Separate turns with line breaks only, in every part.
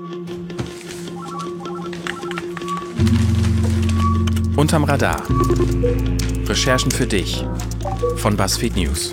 Unterm Radar. Recherchen für dich von BuzzFeed News.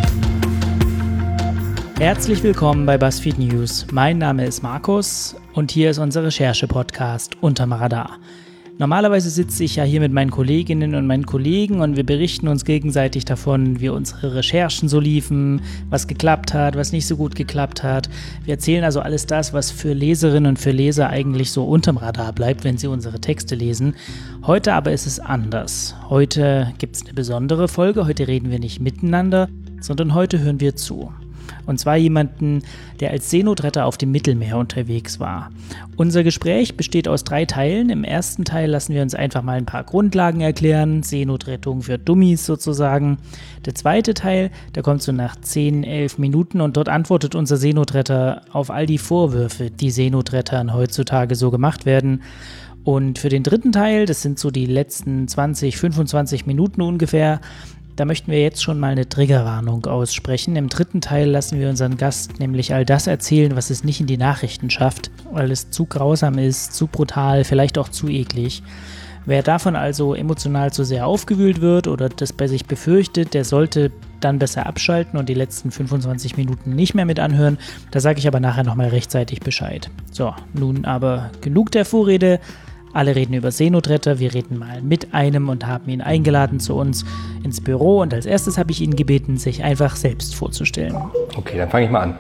Herzlich willkommen bei BuzzFeed News. Mein Name ist Markus und hier ist unser Recherche-Podcast Unterm Radar. Normalerweise sitze ich ja hier mit meinen Kolleginnen und meinen Kollegen und wir berichten uns gegenseitig davon, wie unsere Recherchen so liefen, was geklappt hat, was nicht so gut geklappt hat. Wir erzählen also alles das, was für Leserinnen und für Leser eigentlich so unterm Radar bleibt, wenn sie unsere Texte lesen. Heute aber ist es anders. Heute gibt es eine besondere Folge. Heute reden wir nicht miteinander, sondern heute hören wir zu. Und zwar jemanden, der als Seenotretter auf dem Mittelmeer unterwegs war. Unser Gespräch besteht aus 3 Teilen. Im ersten Teil lassen wir uns einfach mal ein paar Grundlagen erklären, Seenotrettung für Dummies sozusagen. Der zweite Teil, der kommt so nach 10, 11 Minuten und dort antwortet unser Seenotretter auf all die Vorwürfe, die Seenotrettern heutzutage so gemacht werden. Und für den dritten Teil, das sind so die letzten 20, 25 Minuten ungefähr, da möchten wir jetzt schon mal eine Triggerwarnung aussprechen. Im dritten Teil lassen wir unseren Gast nämlich all das erzählen, was es nicht in die Nachrichten schafft, weil es zu grausam ist, zu brutal, vielleicht auch zu eklig. Wer davon also emotional zu sehr aufgewühlt wird oder das bei sich befürchtet, der sollte dann besser abschalten und die letzten 25 Minuten nicht mehr mit anhören. Da sage ich aber nachher nochmal rechtzeitig Bescheid. So, nun aber genug der Vorrede. Alle reden über Seenotretter, wir reden mal mit einem und haben ihn eingeladen zu uns ins Büro. Und als erstes habe ich ihn gebeten, sich einfach selbst vorzustellen.
Okay, dann fange ich mal an.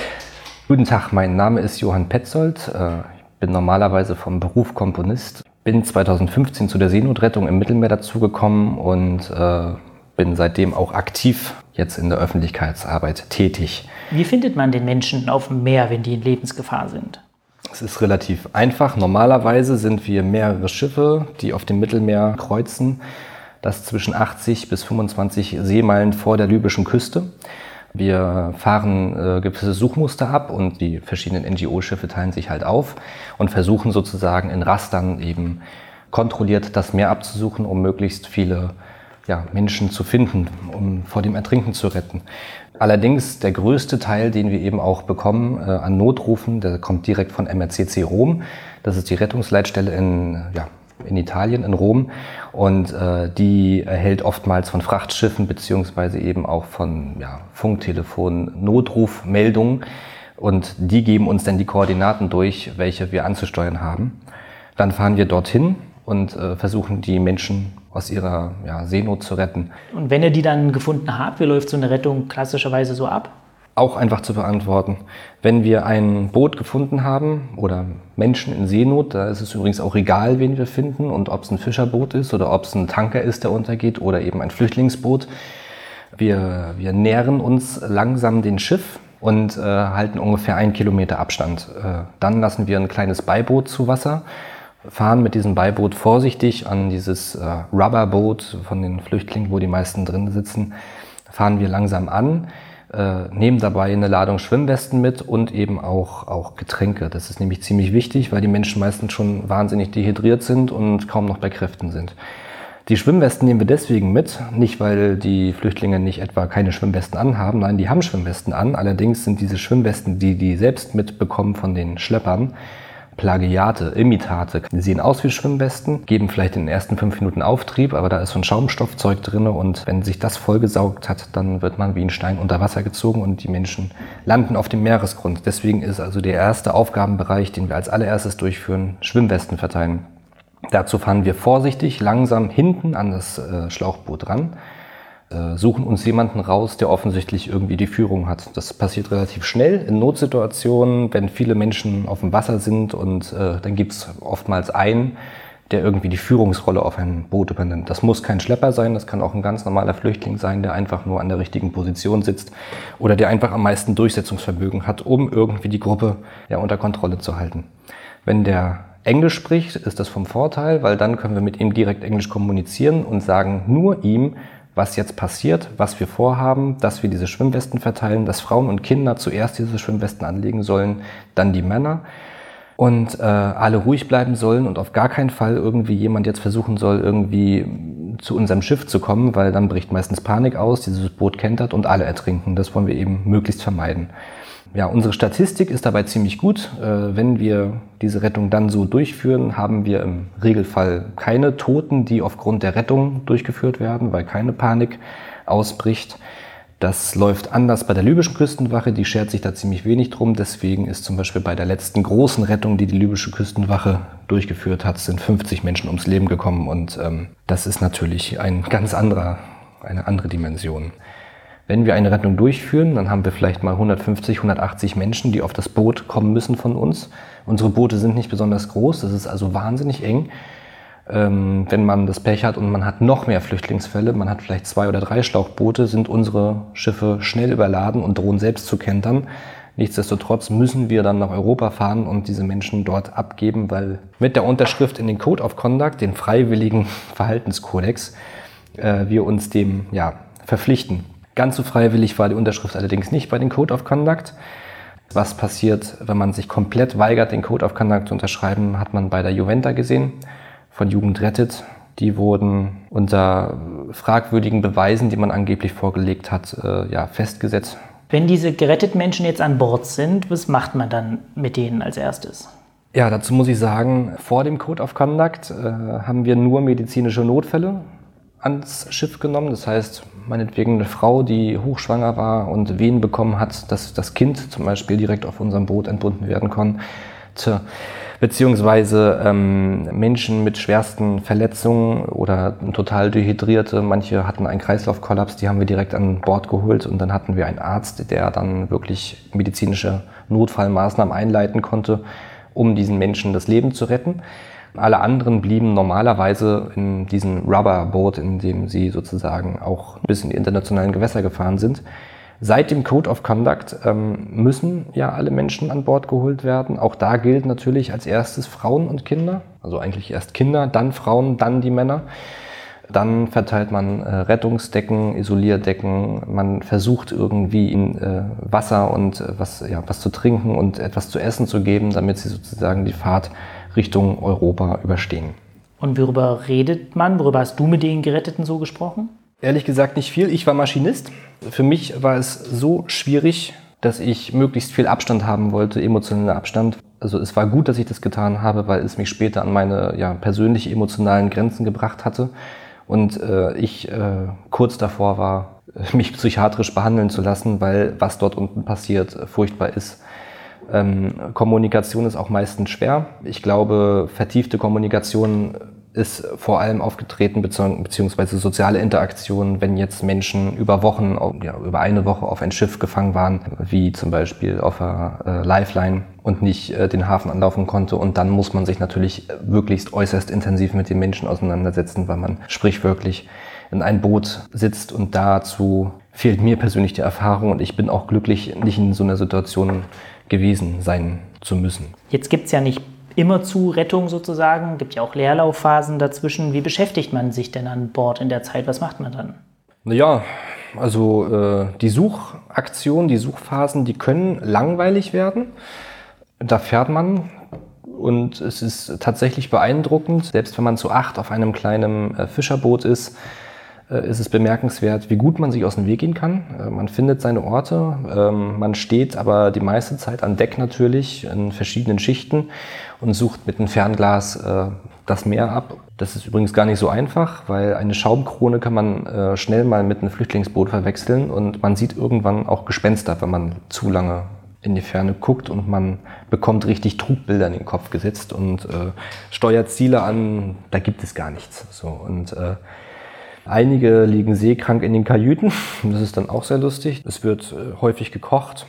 Guten Tag, mein Name ist Johann Petzold. Ich bin normalerweise vom Beruf Komponist. Bin 2015 zu der Seenotrettung im Mittelmeer dazugekommen und bin seitdem auch aktiv jetzt in der Öffentlichkeitsarbeit tätig.
Wie findet man den Menschen auf dem Meer, wenn die in Lebensgefahr sind?
Es ist relativ einfach. Normalerweise sind wir mehrere Schiffe, die auf dem Mittelmeer kreuzen. Das zwischen 80 bis 25 Seemeilen vor der libyschen Küste. Wir fahren gewisse Suchmuster ab und die verschiedenen NGO-Schiffe teilen sich halt auf und versuchen sozusagen in Rastern eben kontrolliert das Meer abzusuchen, um möglichst viele Menschen zu finden, um vor dem Ertrinken zu retten. Allerdings der größte Teil, den wir eben auch bekommen an Notrufen, der kommt direkt von MRCC Rom. Das ist die Rettungsleitstelle in Italien, in Rom. Und die erhält oftmals von Frachtschiffen beziehungsweise eben auch von Funktelefonen Notrufmeldungen. Und die geben uns dann die Koordinaten durch, welche wir anzusteuern haben. Dann fahren wir dorthin und versuchen die Menschen aus ihrer Seenot zu retten.
Und wenn ihr die dann gefunden habt, wie läuft so eine Rettung klassischerweise so ab?
Auch einfach zu beantworten. Wenn wir ein Boot gefunden haben oder Menschen in Seenot, da ist es übrigens auch egal, wen wir finden und ob es ein Fischerboot ist oder ob es ein Tanker ist, der untergeht oder eben ein Flüchtlingsboot. Wir nähern uns langsam dem Schiff und halten ungefähr 1 Kilometer Abstand. Dann lassen wir ein kleines Beiboot zu Wasser, fahren mit diesem Beiboot vorsichtig an dieses Rubberboot von den Flüchtlingen, wo die meisten drin sitzen, fahren wir langsam an, nehmen dabei eine Ladung Schwimmwesten mit und eben auch Getränke. Das ist nämlich ziemlich wichtig, weil die Menschen meistens schon wahnsinnig dehydriert sind und kaum noch bei Kräften sind. Die Schwimmwesten nehmen wir deswegen mit, nicht weil die Flüchtlinge nicht etwa keine Schwimmwesten anhaben, nein, die haben Schwimmwesten an. Allerdings sind diese Schwimmwesten, die selbst mitbekommen von den Schleppern, Plagiate, Imitate. Die sehen aus wie Schwimmwesten, geben vielleicht in den ersten 5 Minuten Auftrieb, aber da ist so ein Schaumstoffzeug drin und wenn sich das vollgesaugt hat, dann wird man wie ein Stein unter Wasser gezogen und die Menschen landen auf dem Meeresgrund. Deswegen ist also der erste Aufgabenbereich, den wir als allererstes durchführen, Schwimmwesten verteilen. Dazu fahren wir vorsichtig, langsam hinten an das Schlauchboot ran, suchen uns jemanden raus, der offensichtlich irgendwie die Führung hat. Das passiert relativ schnell in Notsituationen, wenn viele Menschen auf dem Wasser sind und dann gibt es oftmals einen, der irgendwie die Führungsrolle auf einem Boot übernimmt. Das muss kein Schlepper sein, das kann auch ein ganz normaler Flüchtling sein, der einfach nur an der richtigen Position sitzt oder der einfach am meisten Durchsetzungsvermögen hat, um irgendwie die Gruppe unter Kontrolle zu halten. Wenn der Englisch spricht, ist das vom Vorteil, weil dann können wir mit ihm direkt Englisch kommunizieren und sagen nur ihm, was jetzt passiert, was wir vorhaben, dass wir diese Schwimmwesten verteilen, dass Frauen und Kinder zuerst diese Schwimmwesten anlegen sollen, dann die Männer und alle ruhig bleiben sollen und auf gar keinen Fall irgendwie jemand jetzt versuchen soll, irgendwie zu unserem Schiff zu kommen, weil dann bricht meistens Panik aus, dieses Boot kentert und alle ertrinken. Das wollen wir eben möglichst vermeiden. Ja, unsere Statistik ist dabei ziemlich gut. Wenn wir diese Rettung dann so durchführen, haben wir im Regelfall keine Toten, die aufgrund der Rettung durchgeführt werden, weil keine Panik ausbricht. Das läuft anders bei der libyschen Küstenwache, die schert sich da ziemlich wenig drum. Deswegen ist zum Beispiel bei der letzten großen Rettung, die die libysche Küstenwache durchgeführt hat, sind 50 Menschen ums Leben gekommen. Und das ist natürlich eine andere Dimension. Wenn wir eine Rettung durchführen, dann haben wir vielleicht mal 150, 180 Menschen, die auf das Boot kommen müssen von uns. Unsere Boote sind nicht besonders groß, das ist also wahnsinnig eng. Wenn man das Pech hat und man hat noch mehr Flüchtlingsfälle, man hat vielleicht 2 oder 3 Schlauchboote, sind unsere Schiffe schnell überladen und drohen selbst zu kentern. Nichtsdestotrotz müssen wir dann nach Europa fahren und diese Menschen dort abgeben, weil mit der Unterschrift in den Code of Conduct, den freiwilligen Verhaltenskodex, wir uns dem verpflichten. Ganz so freiwillig war die Unterschrift allerdings nicht bei den Code of Conduct. Was passiert, wenn man sich komplett weigert, den Code of Conduct zu unterschreiben, hat man bei der Juventa gesehen, von Jugend rettet. Die wurden unter fragwürdigen Beweisen, die man angeblich vorgelegt hat, festgesetzt.
Wenn diese geretteten Menschen jetzt an Bord sind, was macht man dann mit denen als erstes?
Ja, dazu muss ich sagen, vor dem Code of Conduct haben wir nur medizinische Notfälle ans Schiff genommen. Das heißt, meinetwegen eine Frau, die hochschwanger war und Wehen bekommen hat, dass das Kind zum Beispiel direkt auf unserem Boot entbunden werden konnte. Beziehungsweise Menschen mit schwersten Verletzungen oder total dehydrierte. Manche hatten einen Kreislaufkollaps, die haben wir direkt an Bord geholt. Und dann hatten wir einen Arzt, der dann wirklich medizinische Notfallmaßnahmen einleiten konnte, um diesen Menschen das Leben zu retten. Alle anderen blieben normalerweise in diesem Rubberboot, in dem sie sozusagen auch bis in die internationalen Gewässer gefahren sind. Seit dem Code of Conduct müssen ja alle Menschen an Bord geholt werden. Auch da gilt natürlich als erstes Frauen und Kinder. Also eigentlich erst Kinder, dann Frauen, dann die Männer. Dann verteilt man Rettungsdecken, Isolierdecken. Man versucht irgendwie ihnen Wasser und was zu trinken und etwas zu essen zu geben, damit sie sozusagen die Fahrt Richtung Europa überstehen.
Und worüber redet man? Worüber hast du mit den Geretteten so gesprochen?
Ehrlich gesagt nicht viel. Ich war Maschinist. Für mich war es so schwierig, dass ich möglichst viel Abstand haben wollte, emotionaler Abstand. Also es war gut, dass ich das getan habe, weil es mich später an meine persönlich emotionalen Grenzen gebracht hatte. Und ich kurz davor war, mich psychiatrisch behandeln zu lassen, weil was dort unten passiert, furchtbar ist. Kommunikation ist auch meistens schwer. Ich glaube, vertiefte Kommunikation ist vor allem aufgetreten, beziehungsweise soziale Interaktion, wenn jetzt Menschen über Wochen, über eine Woche auf ein Schiff gefangen waren, wie zum Beispiel auf einer Lifeline und nicht den Hafen anlaufen konnte. Und dann muss man sich natürlich wirklich äußerst intensiv mit den Menschen auseinandersetzen, weil man sprichwörtlich in ein Boot sitzt und dazu fehlt mir persönlich die Erfahrung und ich bin auch glücklich, nicht in so einer Situation gewesen sein zu müssen.
Jetzt gibt es ja nicht immer zu Rettung sozusagen, gibt ja auch Leerlaufphasen dazwischen. Wie beschäftigt man sich denn an Bord in der Zeit? Was macht man dann?
Naja, also die Suchaktionen, die Suchphasen, die können langweilig werden. Da fährt man und es ist tatsächlich beeindruckend. Selbst wenn man zu 8 auf einem kleinen Fischerboot ist es bemerkenswert, wie gut man sich aus dem Weg gehen kann. Man findet seine Orte, man steht aber die meiste Zeit an Deck natürlich in verschiedenen Schichten und sucht mit einem Fernglas das Meer ab. Das ist übrigens gar nicht so einfach, weil eine Schaumkrone kann man schnell mal mit einem Flüchtlingsboot verwechseln und man sieht irgendwann auch Gespenster, wenn man zu lange in die Ferne guckt und man bekommt richtig Trugbilder in den Kopf gesetzt und steuert Ziele an, da gibt es gar nichts. So, und einige liegen seekrank in den Kajüten, das ist dann auch sehr lustig. Es wird häufig gekocht.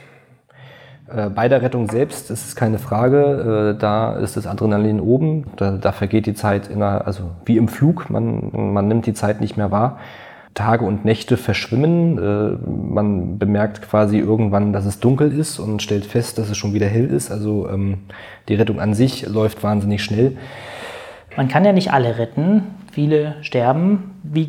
Bei der Rettung selbst ist es keine Frage, da ist das Adrenalin oben, da vergeht die Zeit also wie im Flug, man nimmt die Zeit nicht mehr wahr. Tage und Nächte verschwimmen, man bemerkt quasi irgendwann, dass es dunkel ist und stellt fest, dass es schon wieder hell ist. Also die Rettung an sich läuft wahnsinnig schnell.
Man kann ja nicht alle retten, viele sterben. Wie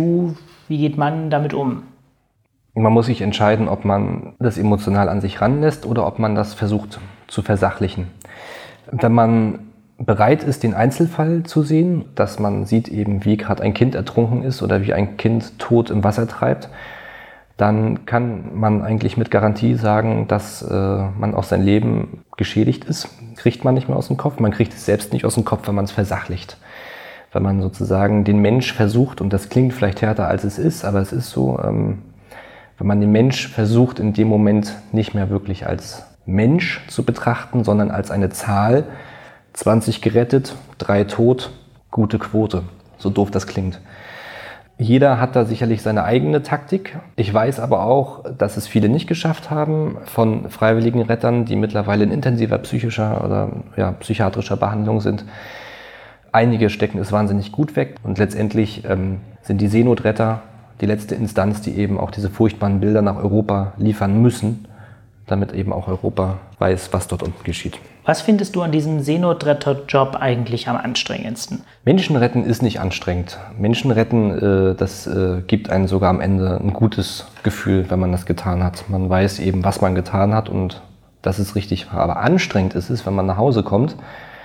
geht man damit um?
Man muss sich entscheiden, ob man das emotional an sich ranlässt oder ob man das versucht zu versachlichen. Wenn man bereit ist, den Einzelfall zu sehen, dass man sieht eben, wie gerade ein Kind ertrunken ist oder wie ein Kind tot im Wasser treibt, dann kann man eigentlich mit Garantie sagen, dass man auch sein Leben geschädigt ist. Kriegt man nicht mehr aus dem Kopf. Man kriegt es selbst nicht aus dem Kopf, wenn man es versachlicht. Wenn man sozusagen den Mensch versucht, und das klingt vielleicht härter als es ist, aber es ist so, wenn man den Mensch versucht, in dem Moment nicht mehr wirklich als Mensch zu betrachten, sondern als eine Zahl, 20 gerettet, 3 tot, gute Quote. So doof das klingt. Jeder hat da sicherlich seine eigene Taktik. Ich weiß aber auch, dass es viele nicht geschafft haben von freiwilligen Rettern, die mittlerweile in intensiver psychischer oder psychiatrischer Behandlung sind. Einige stecken es wahnsinnig gut weg und letztendlich sind die Seenotretter die letzte Instanz, die eben auch diese furchtbaren Bilder nach Europa liefern müssen, damit eben auch Europa weiß, was dort unten geschieht.
Was findest du an diesem Seenotretter-Job eigentlich am anstrengendsten?
Menschen retten ist nicht anstrengend. Menschen retten, das gibt einem sogar am Ende ein gutes Gefühl, wenn man das getan hat. Man weiß eben, was man getan hat und das ist richtig. Aber anstrengend ist es, wenn man nach Hause kommt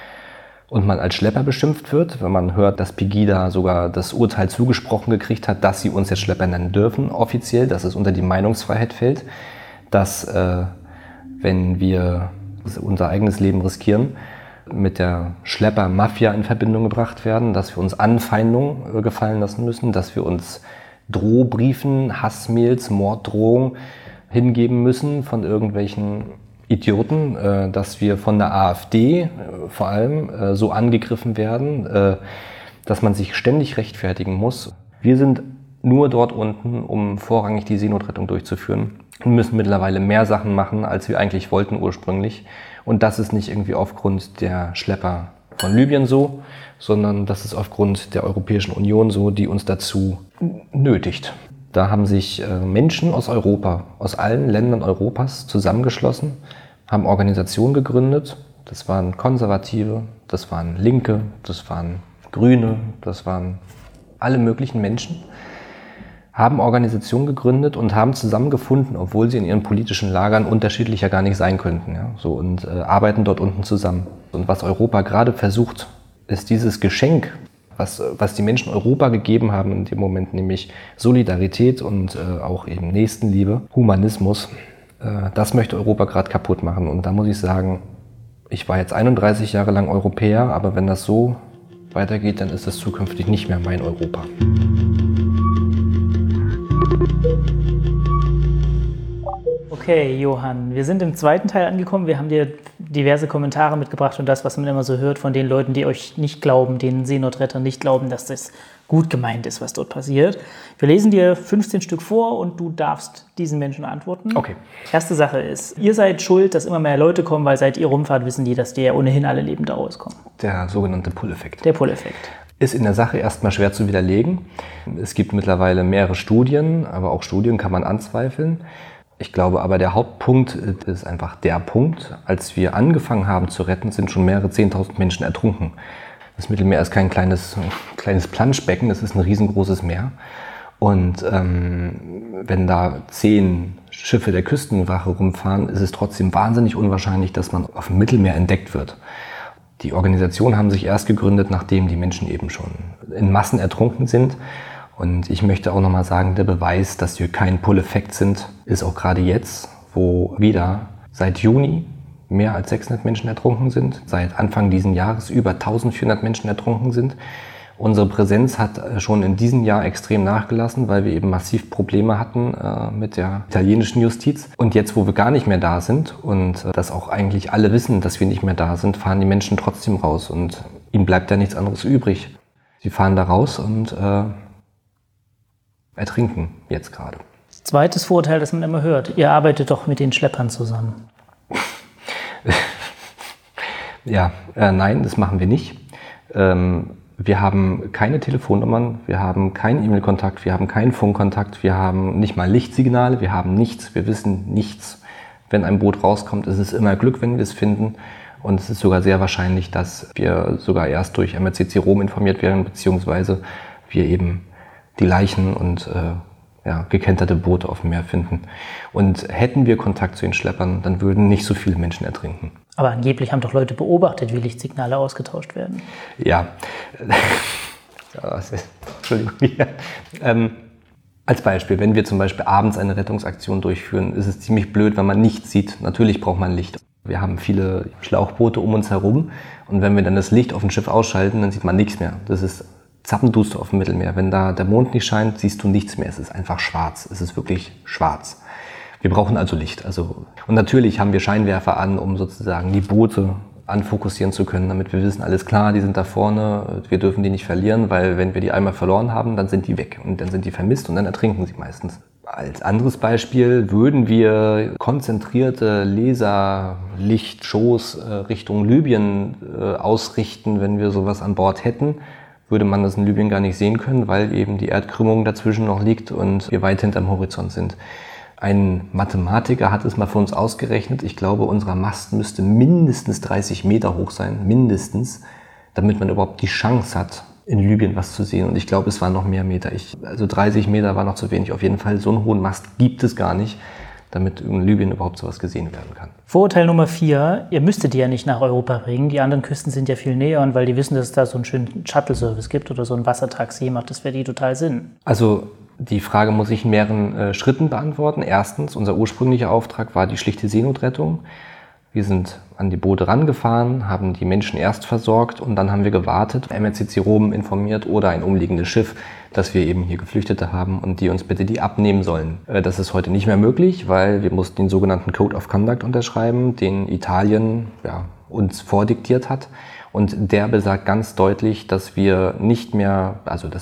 und man als Schlepper beschimpft wird, wenn man hört, dass Pegida sogar das Urteil zugesprochen gekriegt hat, dass sie uns jetzt Schlepper nennen dürfen, offiziell, dass es unter die Meinungsfreiheit fällt, dass wenn wir unser eigenes Leben riskieren, mit der Schlepper-Mafia in Verbindung gebracht werden, dass wir uns Anfeindungen gefallen lassen müssen, dass wir uns Drohbriefen, Hassmails, Morddrohungen hingeben müssen von irgendwelchen Idioten, dass wir von der AfD vor allem so angegriffen werden, dass man sich ständig rechtfertigen muss. Wir sind nur dort unten, um vorrangig die Seenotrettung durchzuführen. Wir müssen mittlerweile mehr Sachen machen, als wir eigentlich wollten ursprünglich. Und das ist nicht irgendwie aufgrund der Schlepper von Libyen so, sondern das ist aufgrund der Europäischen Union so, die uns dazu nötigt. Da haben sich Menschen aus Europa, aus allen Ländern Europas zusammengeschlossen, haben Organisationen gegründet. Das waren Konservative, das waren Linke, das waren Grüne, das waren alle möglichen Menschen. Haben Organisationen gegründet und haben zusammengefunden, obwohl sie in ihren politischen Lagern unterschiedlicher gar nicht sein könnten. Ja? So, und arbeiten dort unten zusammen. Und was Europa gerade versucht, ist dieses Geschenk, was die Menschen Europa gegeben haben in dem Moment, nämlich Solidarität und auch eben Nächstenliebe, Humanismus, das möchte Europa gerade kaputt machen. Und da muss ich sagen, ich war jetzt 31 Jahre lang Europäer, aber wenn das so weitergeht, dann ist es zukünftig nicht mehr mein Europa.
Okay, Johann, wir sind im zweiten Teil angekommen. Wir haben dir diverse Kommentare mitgebracht und das, was man immer so hört von den Leuten, die euch nicht glauben, den Seenotrettern nicht glauben, dass das gut gemeint ist, was dort passiert. Wir lesen dir 15 Stück vor und du darfst diesen Menschen antworten.
Okay.
Erste Sache ist, ihr seid schuld, dass immer mehr Leute kommen, weil seit ihr rumfahrt, wissen die, dass die ja ohnehin alle lebend rauskommen.
Der sogenannte Pull-Effekt.
Der Pull-Effekt.
Ist in der Sache erstmal schwer zu widerlegen. Es gibt mittlerweile mehrere Studien, aber auch Studien kann man anzweifeln. Ich glaube aber, der Hauptpunkt ist einfach der Punkt, als wir angefangen haben zu retten, sind schon mehrere 10.000 Menschen ertrunken. Das Mittelmeer ist kein kleines Planschbecken, das ist ein riesengroßes Meer. Und wenn da 10 Schiffe der Küstenwache rumfahren, ist es trotzdem wahnsinnig unwahrscheinlich, dass man auf dem Mittelmeer entdeckt wird. Die Organisationen haben sich erst gegründet, nachdem die Menschen eben schon in Massen ertrunken sind. Und ich möchte auch nochmal sagen, der Beweis, dass wir kein Pull-Effekt sind, ist auch gerade jetzt, wo wieder seit Juni mehr als 600 Menschen ertrunken sind, seit Anfang dieses Jahres über 1400 Menschen ertrunken sind. Unsere Präsenz hat schon in diesem Jahr extrem nachgelassen, weil wir eben massiv Probleme hatten mit der italienischen Justiz. Und jetzt, wo wir gar nicht mehr da sind und dass auch eigentlich alle wissen, dass wir nicht mehr da sind, fahren die Menschen trotzdem raus und ihnen bleibt ja nichts anderes übrig. Sie fahren da raus und ertrinken jetzt gerade.
Zweites Vorurteil, das man immer hört. Ihr arbeitet doch mit den Schleppern zusammen.
Ja, nein, das machen wir nicht. Wir haben keine Telefonnummern, wir haben keinen E-Mail-Kontakt, wir haben keinen Funkkontakt, wir haben nicht mal Lichtsignale, wir haben nichts, wir wissen nichts. Wenn ein Boot rauskommt, ist es immer Glück, wenn wir es finden. Und es ist sogar sehr wahrscheinlich, dass wir sogar erst durch MRCC Rom informiert werden, beziehungsweise wir eben die Leichen und gekenterte Boote auf dem Meer finden. Und hätten wir Kontakt zu den Schleppern, dann würden nicht so viele Menschen ertrinken.
Aber angeblich haben doch Leute beobachtet, wie Lichtsignale ausgetauscht werden.
Ja. Entschuldigung. Als Beispiel, wenn wir zum Beispiel abends eine Rettungsaktion durchführen, ist es ziemlich blöd, wenn man nichts sieht. Natürlich braucht man Licht. Wir haben viele Schlauchboote um uns herum und wenn wir dann das Licht auf dem Schiff ausschalten, dann sieht man nichts mehr. Das ist zappenduster auf dem Mittelmeer. Wenn da der Mond nicht scheint, siehst du nichts mehr. Es ist einfach schwarz. Es ist wirklich schwarz. Wir brauchen also Licht. Und natürlich haben wir Scheinwerfer an, um sozusagen die Boote anfokussieren zu können, damit wir wissen, alles klar, die sind da vorne, wir dürfen die nicht verlieren, weil wenn wir die einmal verloren haben, dann sind die weg und dann sind die vermisst und dann ertrinken sie meistens. Als anderes Beispiel würden wir konzentrierte Laserlichtshows Richtung Libyen ausrichten, wenn wir sowas an Bord hätten, würde man das in Libyen gar nicht sehen können, weil eben die Erdkrümmung dazwischen noch liegt und wir weit hinterm Horizont sind. Ein Mathematiker hat es mal für uns ausgerechnet. Ich glaube, unser Mast müsste mindestens 30 Meter hoch sein, mindestens, damit man überhaupt die Chance hat, in Libyen was zu sehen. Und ich glaube, es waren noch mehr Meter. Also 30 Meter war noch zu wenig. Auf jeden Fall, so einen hohen Mast gibt es gar nicht, damit in Libyen überhaupt sowas gesehen werden kann.
Vorurteil Nummer 4, ihr müsstet die ja nicht nach Europa bringen. Die anderen Küsten sind ja viel näher und weil die wissen, dass es da so einen schönen Shuttle-Service gibt oder so ein Wassertaxi, macht das für die total Sinn.
Also die Frage muss ich in mehreren Schritten beantworten. Erstens, unser ursprünglicher Auftrag war die schlichte Seenotrettung. Wir sind an die Boote rangefahren, haben die Menschen erst versorgt und dann haben wir gewartet, MSC Rom informiert oder ein umliegendes Schiff, dass wir eben hier Geflüchtete haben und die uns bitte die abnehmen sollen. Das ist heute nicht mehr möglich, weil wir mussten den sogenannten Code of Conduct unterschreiben, den Italien uns vordiktiert hat. Und der besagt ganz deutlich, dass es uns nicht mehr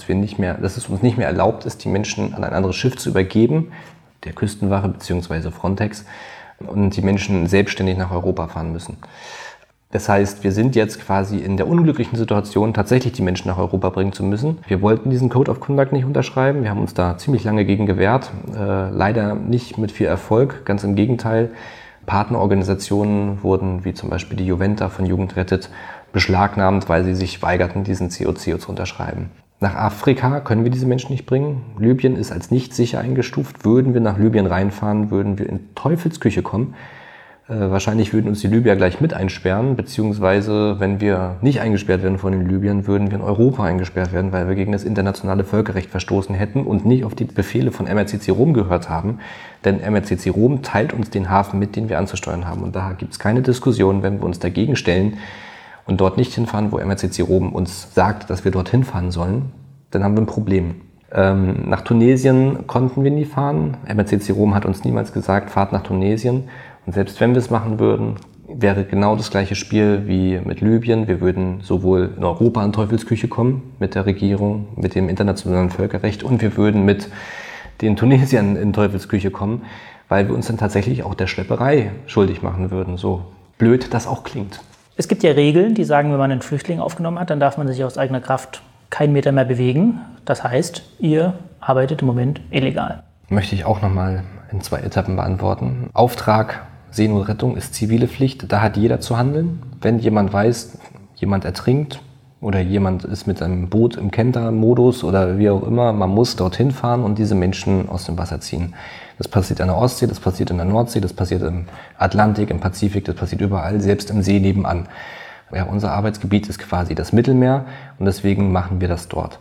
erlaubt ist, die Menschen an ein anderes Schiff zu übergeben, der Küstenwache bzw. Frontex, und die Menschen selbstständig nach Europa fahren müssen. Das heißt, wir sind jetzt quasi in der unglücklichen Situation, tatsächlich die Menschen nach Europa bringen zu müssen. Wir wollten diesen Code of Conduct nicht unterschreiben. Wir haben uns da ziemlich lange gegen gewehrt. Leider nicht mit viel Erfolg, ganz im Gegenteil. Partnerorganisationen wurden, wie zum Beispiel die Juventa von Jugend rettet, beschlagnahmt, weil sie sich weigerten, diesen COC zu unterschreiben. Nach Afrika können wir diese Menschen nicht bringen. Libyen ist als nicht sicher eingestuft. Würden wir nach Libyen reinfahren, würden wir in Teufelsküche kommen. Wahrscheinlich würden uns die Libyer gleich mit einsperren, beziehungsweise wenn wir nicht eingesperrt werden von den Libyern, würden wir in Europa eingesperrt werden, weil wir gegen das internationale Völkerrecht verstoßen hätten und nicht auf die Befehle von MSC Rom gehört haben. Denn MSC Rom teilt uns den Hafen mit, den wir anzusteuern haben. Und da gibt es keine Diskussion, wenn wir uns dagegen stellen und dort nicht hinfahren, wo MSC Rom uns sagt, dass wir dorthin fahren sollen, dann haben wir ein Problem. Nach Tunesien konnten wir nie fahren. MSC Rom hat uns niemals gesagt, fahrt nach Tunesien. Und selbst wenn wir es machen würden, wäre genau das gleiche Spiel wie mit Libyen. Wir würden sowohl in Europa in Teufelsküche kommen, mit der Regierung, mit dem internationalen Völkerrecht, und wir würden mit den Tunesiern in Teufelsküche kommen, weil wir uns dann tatsächlich auch der Schlepperei schuldig machen würden. So blöd das auch klingt.
Es gibt ja Regeln, die sagen, wenn man einen Flüchtling aufgenommen hat, dann darf man sich aus eigener Kraft keinen Meter mehr bewegen. Das heißt, ihr arbeitet im Moment illegal.
Möchte ich auch nochmal in 2 Etappen beantworten. Auftrag Seenotrettung ist zivile Pflicht. Da hat jeder zu handeln. Wenn jemand weiß, jemand ertrinkt oder jemand ist mit einem Boot im Kenter-Modus oder wie auch immer, man muss dorthin fahren und diese Menschen aus dem Wasser ziehen. Das passiert an der Ostsee, das passiert in der Nordsee, das passiert im Atlantik, im Pazifik, das passiert überall, selbst im See nebenan. Ja, unser Arbeitsgebiet ist quasi das Mittelmeer und deswegen machen wir das dort.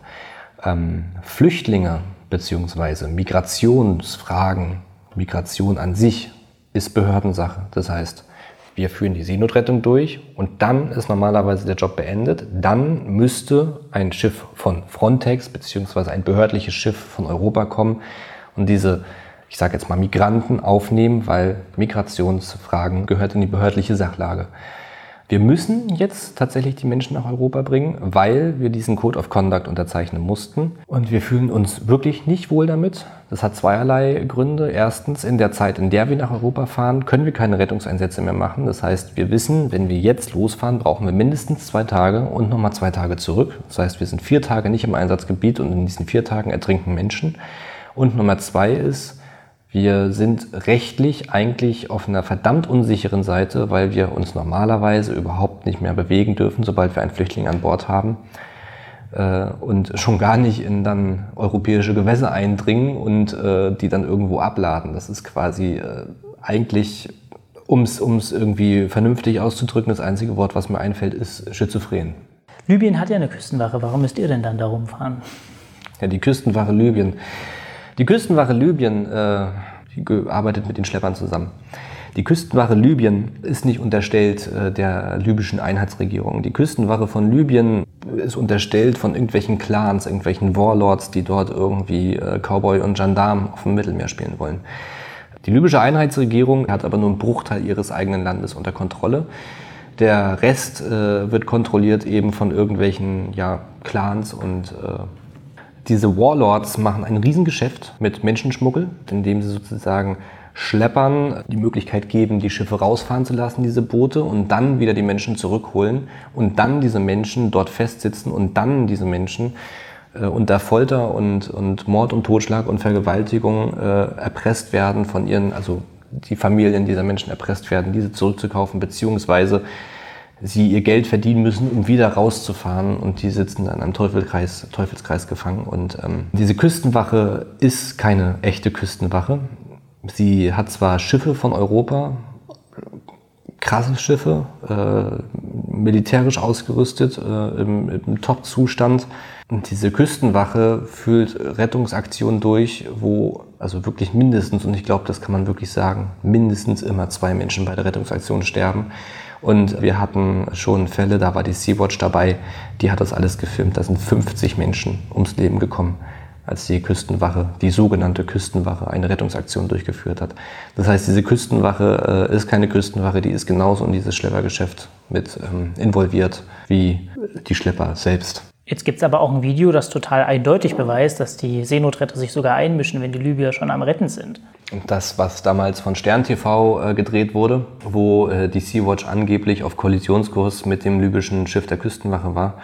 Flüchtlinge bzw. Migrationsfragen, Migration an sich ist Behördensache. Das heißt, wir führen die Seenotrettung durch und dann ist normalerweise der Job beendet. Dann müsste ein Schiff von Frontex bzw. ein behördliches Schiff von Europa kommen und diese, ich sage jetzt mal, Migranten aufnehmen, weil Migrationsfragen gehört in die behördliche Sachlage. Wir müssen jetzt tatsächlich die Menschen nach Europa bringen, weil wir diesen Code of Conduct unterzeichnen mussten. Und wir fühlen uns wirklich nicht wohl damit. Das hat zweierlei Gründe. Erstens, in der Zeit, in der wir nach Europa fahren, können wir keine Rettungseinsätze mehr machen. Das heißt, wir wissen, wenn wir jetzt losfahren, brauchen wir mindestens 2 Tage und nochmal 2 Tage zurück. Das heißt, wir sind 4 Tage nicht im Einsatzgebiet und in diesen 4 Tagen ertrinken Menschen. Und Nummer 2 ist, wir sind rechtlich eigentlich auf einer verdammt unsicheren Seite, weil wir uns normalerweise überhaupt nicht mehr bewegen dürfen, sobald wir einen Flüchtling an Bord haben. Und schon gar nicht in dann europäische Gewässer eindringen und die dann irgendwo abladen. Das ist quasi eigentlich, um es irgendwie vernünftig auszudrücken, das einzige Wort, was mir einfällt, ist schizophren.
Libyen hat ja eine Küstenwache. Warum müsst ihr denn dann da rumfahren?
Ja, die Küstenwache Libyen. Die Küstenwache Libyen die arbeitet mit den Schleppern zusammen. Die Küstenwache Libyen ist nicht unterstellt der libyschen Einheitsregierung. Die Küstenwache von Libyen ist unterstellt von irgendwelchen Clans, irgendwelchen Warlords, die dort irgendwie Cowboy und Gendarm auf dem Mittelmeer spielen wollen. Die libysche Einheitsregierung hat aber nur einen Bruchteil ihres eigenen Landes unter Kontrolle. Der Rest wird kontrolliert eben von irgendwelchen Clans und diese Warlords machen ein Riesengeschäft mit Menschenschmuggel, indem sie sozusagen Schleppern die Möglichkeit geben, die Schiffe rausfahren zu lassen, diese Boote, und dann wieder die Menschen zurückholen und dann diese Menschen dort festsitzen und dann diese Menschen unter Folter und Mord und Totschlag und Vergewaltigung erpresst werden von ihren, also die Familien dieser Menschen erpresst werden, diese zurückzukaufen, beziehungsweise sie ihr Geld verdienen müssen, um wieder rauszufahren, und die sitzen dann am Teufelskreis gefangen. Und diese Küstenwache ist keine echte Küstenwache. Sie hat zwar Schiffe von Europa, krasse Schiffe, militärisch ausgerüstet, im Top-Zustand. Und diese Küstenwache führt Rettungsaktionen durch, wo also wirklich mindestens, und ich glaube, das kann man wirklich sagen, mindestens immer 2 Menschen bei der Rettungsaktion sterben. Und wir hatten schon Fälle, da war die Sea-Watch dabei, die hat das alles gefilmt. Da sind 50 Menschen ums Leben gekommen, als die Küstenwache, die sogenannte Küstenwache, eine Rettungsaktion durchgeführt hat. Das heißt, diese Küstenwache ist keine Küstenwache, die ist genauso in dieses Schleppergeschäft mit involviert wie die Schlepper selbst.
Jetzt gibt es aber auch ein Video, das total eindeutig beweist, dass die Seenotretter sich sogar einmischen, wenn die Libyer schon am Retten sind.
Das, was damals von Stern TV gedreht wurde, wo die Sea-Watch angeblich auf Kollisionskurs mit dem libyschen Schiff der Küstenwache war.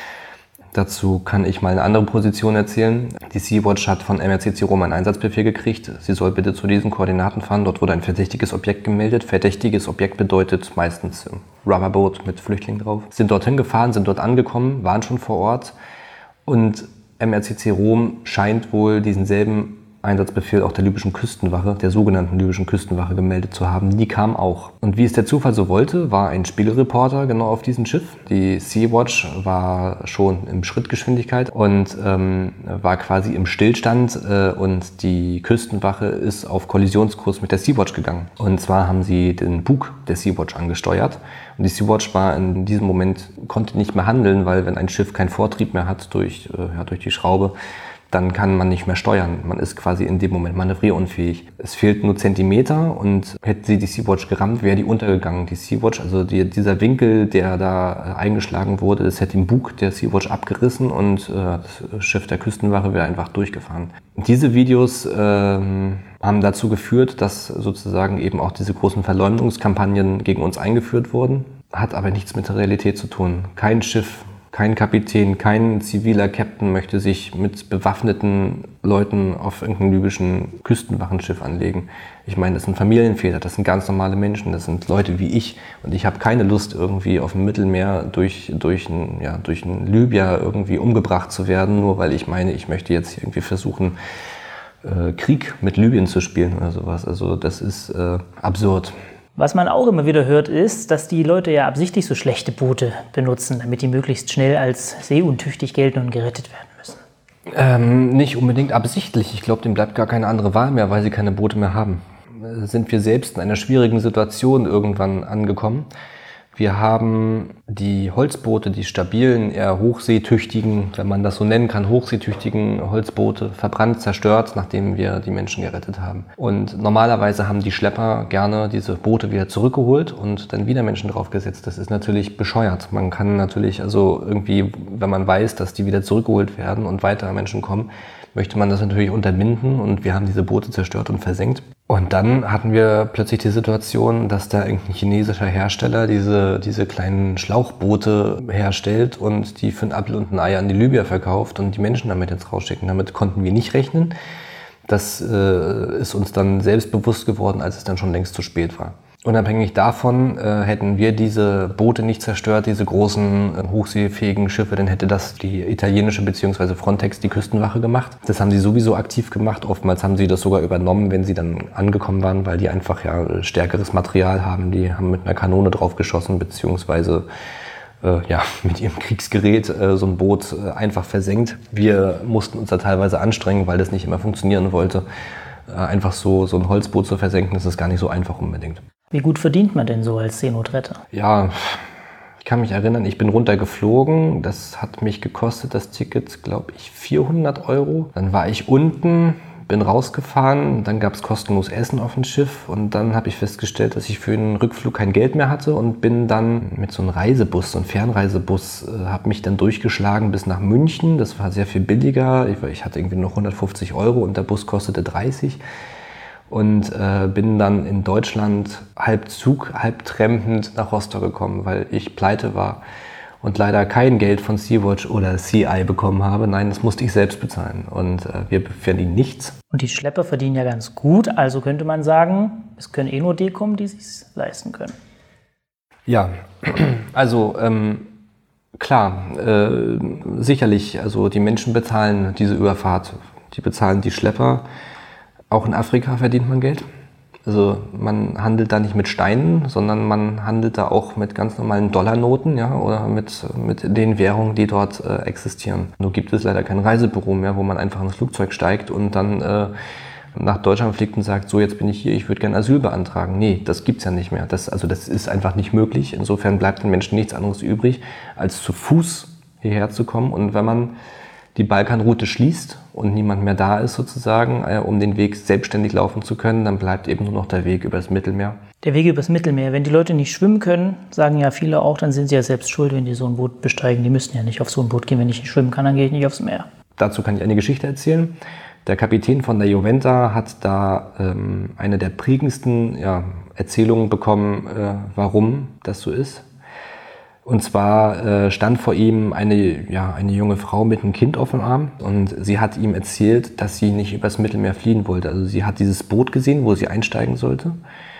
Dazu kann ich mal eine andere Position erzählen. Die Sea-Watch hat von MRCC Rom einen Einsatzbefehl gekriegt. Sie soll bitte zu diesen Koordinaten fahren. Dort wurde ein verdächtiges Objekt gemeldet. Verdächtiges Objekt bedeutet meistens Rubberboot mit Flüchtlingen drauf. Sind dorthin gefahren, sind dort angekommen, waren schon vor Ort. Und MRCC Rom scheint wohl diesen selben Einsatzbefehl auch der libyschen Küstenwache, der sogenannten libyschen Küstenwache, gemeldet zu haben. Die kam auch. Und wie es der Zufall so wollte, war ein Spiegelreporter genau auf diesem Schiff. Die Sea-Watch war schon in Schrittgeschwindigkeit und war quasi im Stillstand, und die Küstenwache ist auf Kollisionskurs mit der Sea-Watch gegangen. Und zwar haben sie den Bug der Sea-Watch angesteuert. Und die Sea-Watch war in diesem Moment, konnte nicht mehr handeln, weil wenn ein Schiff keinen Vortrieb mehr hat durch die Schraube, dann kann man nicht mehr steuern. Man ist quasi in dem Moment manövrierunfähig. Es fehlt nur Zentimeter, und hätte sie die Sea-Watch gerammt, wäre die untergegangen. Die Sea-Watch, also dieser Winkel, der da eingeschlagen wurde, das hätte den Bug der Sea-Watch abgerissen, und das Schiff der Küstenwache wäre einfach durchgefahren. Diese Videos haben dazu geführt, dass sozusagen eben auch diese großen Verleumdungskampagnen gegen uns eingeführt wurden. Hat aber nichts mit der Realität zu tun. Kein Schiff, kein Kapitän, kein ziviler Captain möchte sich mit bewaffneten Leuten auf irgendeinem libyschen Küstenwachenschiff anlegen. Ich meine, das sind Familienväter, das sind ganz normale Menschen, das sind Leute wie ich. Und ich habe keine Lust, irgendwie auf dem Mittelmeer durch einen Libyer irgendwie umgebracht zu werden, nur weil ich meine, ich möchte jetzt irgendwie versuchen, Krieg mit Libyen zu spielen oder sowas. Also das ist absurd.
Was man auch immer wieder hört, ist, dass die Leute ja absichtlich so schlechte Boote benutzen, damit die möglichst schnell als seeuntüchtig gelten und gerettet werden müssen.
Nicht unbedingt absichtlich. Ich glaube, denen bleibt gar keine andere Wahl mehr, weil sie keine Boote mehr haben. Sind wir selbst in einer schwierigen Situation irgendwann angekommen. Wir haben die Holzboote, die stabilen, eher hochseetüchtigen, wenn man das so nennen kann, hochseetüchtigen Holzboote verbrannt, zerstört, nachdem wir die Menschen gerettet haben. Und normalerweise haben die Schlepper gerne diese Boote wieder zurückgeholt und dann wieder Menschen draufgesetzt. Das ist natürlich bescheuert. Man kann natürlich, also irgendwie, wenn man weiß, dass die wieder zurückgeholt werden und weitere Menschen kommen, möchte man das natürlich unterbinden, und wir haben diese Boote zerstört und versenkt. Und dann hatten wir plötzlich die Situation, dass da irgendein chinesischer Hersteller diese kleinen Schlauchboote herstellt und die für ein Apfel und ein Ei an die Libyer verkauft und die Menschen damit jetzt rausschicken. Damit konnten wir nicht rechnen. Das ist uns dann selbst bewusst geworden, als es dann schon längst zu spät war. Unabhängig davon hätten wir diese Boote nicht zerstört, diese großen hochseefähigen Schiffe, dann hätte das die italienische bzw. Frontex, die Küstenwache, gemacht. Das haben sie sowieso aktiv gemacht. Oftmals haben sie das sogar übernommen, wenn sie dann angekommen waren, weil die einfach stärkeres Material haben. Die haben mit einer Kanone drauf geschossen bzw. mit ihrem Kriegsgerät so ein Boot einfach versenkt. Wir mussten uns da teilweise anstrengen, weil das nicht immer funktionieren wollte. Einfach so ein Holzboot zu versenken, das ist gar nicht so einfach unbedingt.
Wie gut verdient man denn so als Seenotretter?
Ja, ich kann mich erinnern, ich bin runtergeflogen. Das hat mich gekostet, das Ticket, glaube ich, 400 €. Dann war ich unten, bin rausgefahren, dann gab es kostenlos Essen auf dem Schiff und dann habe ich festgestellt, dass ich für den Rückflug kein Geld mehr hatte und bin dann mit so einem Reisebus, so einem Fernreisebus, habe mich dann durchgeschlagen bis nach München. Das war sehr viel billiger. Ich hatte irgendwie noch 150 € und der Bus kostete 30 und bin dann in Deutschland halb Zug, halb trampend nach Rostock gekommen, weil ich pleite war und leider kein Geld von Sea-Watch oder CI bekommen habe. Nein, das musste ich selbst bezahlen und wir verdienen nichts.
Und die Schlepper verdienen ja ganz gut, also könnte man sagen, es können nur die kommen, die es sich leisten können.
Ja, also klar, sicherlich, also die Menschen bezahlen diese Überfahrt, die bezahlen die Schlepper. Auch in Afrika verdient man Geld. Also man handelt da nicht mit Steinen, sondern man handelt da auch mit ganz normalen Dollarnoten, ja, oder mit den Währungen, die dort existieren. Nur gibt es leider kein Reisebüro mehr, wo man einfach ins Flugzeug steigt und dann nach Deutschland fliegt und sagt, so jetzt bin ich hier, ich würde gerne Asyl beantragen. Nee, das gibt's ja nicht mehr. Das ist einfach nicht möglich. Insofern bleibt den Menschen nichts anderes übrig, als zu Fuß hierher zu kommen. Und wenn man die Balkanroute schließt und niemand mehr da ist sozusagen, um den Weg selbstständig laufen zu können, dann bleibt eben nur noch der Weg übers Mittelmeer.
Der Weg übers Mittelmeer. Wenn die Leute nicht schwimmen können, sagen ja viele auch, dann sind sie ja selbst schuld, wenn die so ein Boot besteigen. Die müssten ja nicht auf so ein Boot gehen. Wenn ich nicht schwimmen kann, dann gehe ich nicht aufs Meer.
Dazu kann ich eine Geschichte erzählen. Der Kapitän von der Juventa hat da eine der prägendsten Erzählungen bekommen, warum das so ist. Und zwar stand vor ihm eine junge Frau mit einem Kind auf dem Arm und sie hat ihm erzählt, dass sie nicht übers Mittelmeer fliehen wollte. Also sie hat dieses Boot gesehen, wo sie einsteigen sollte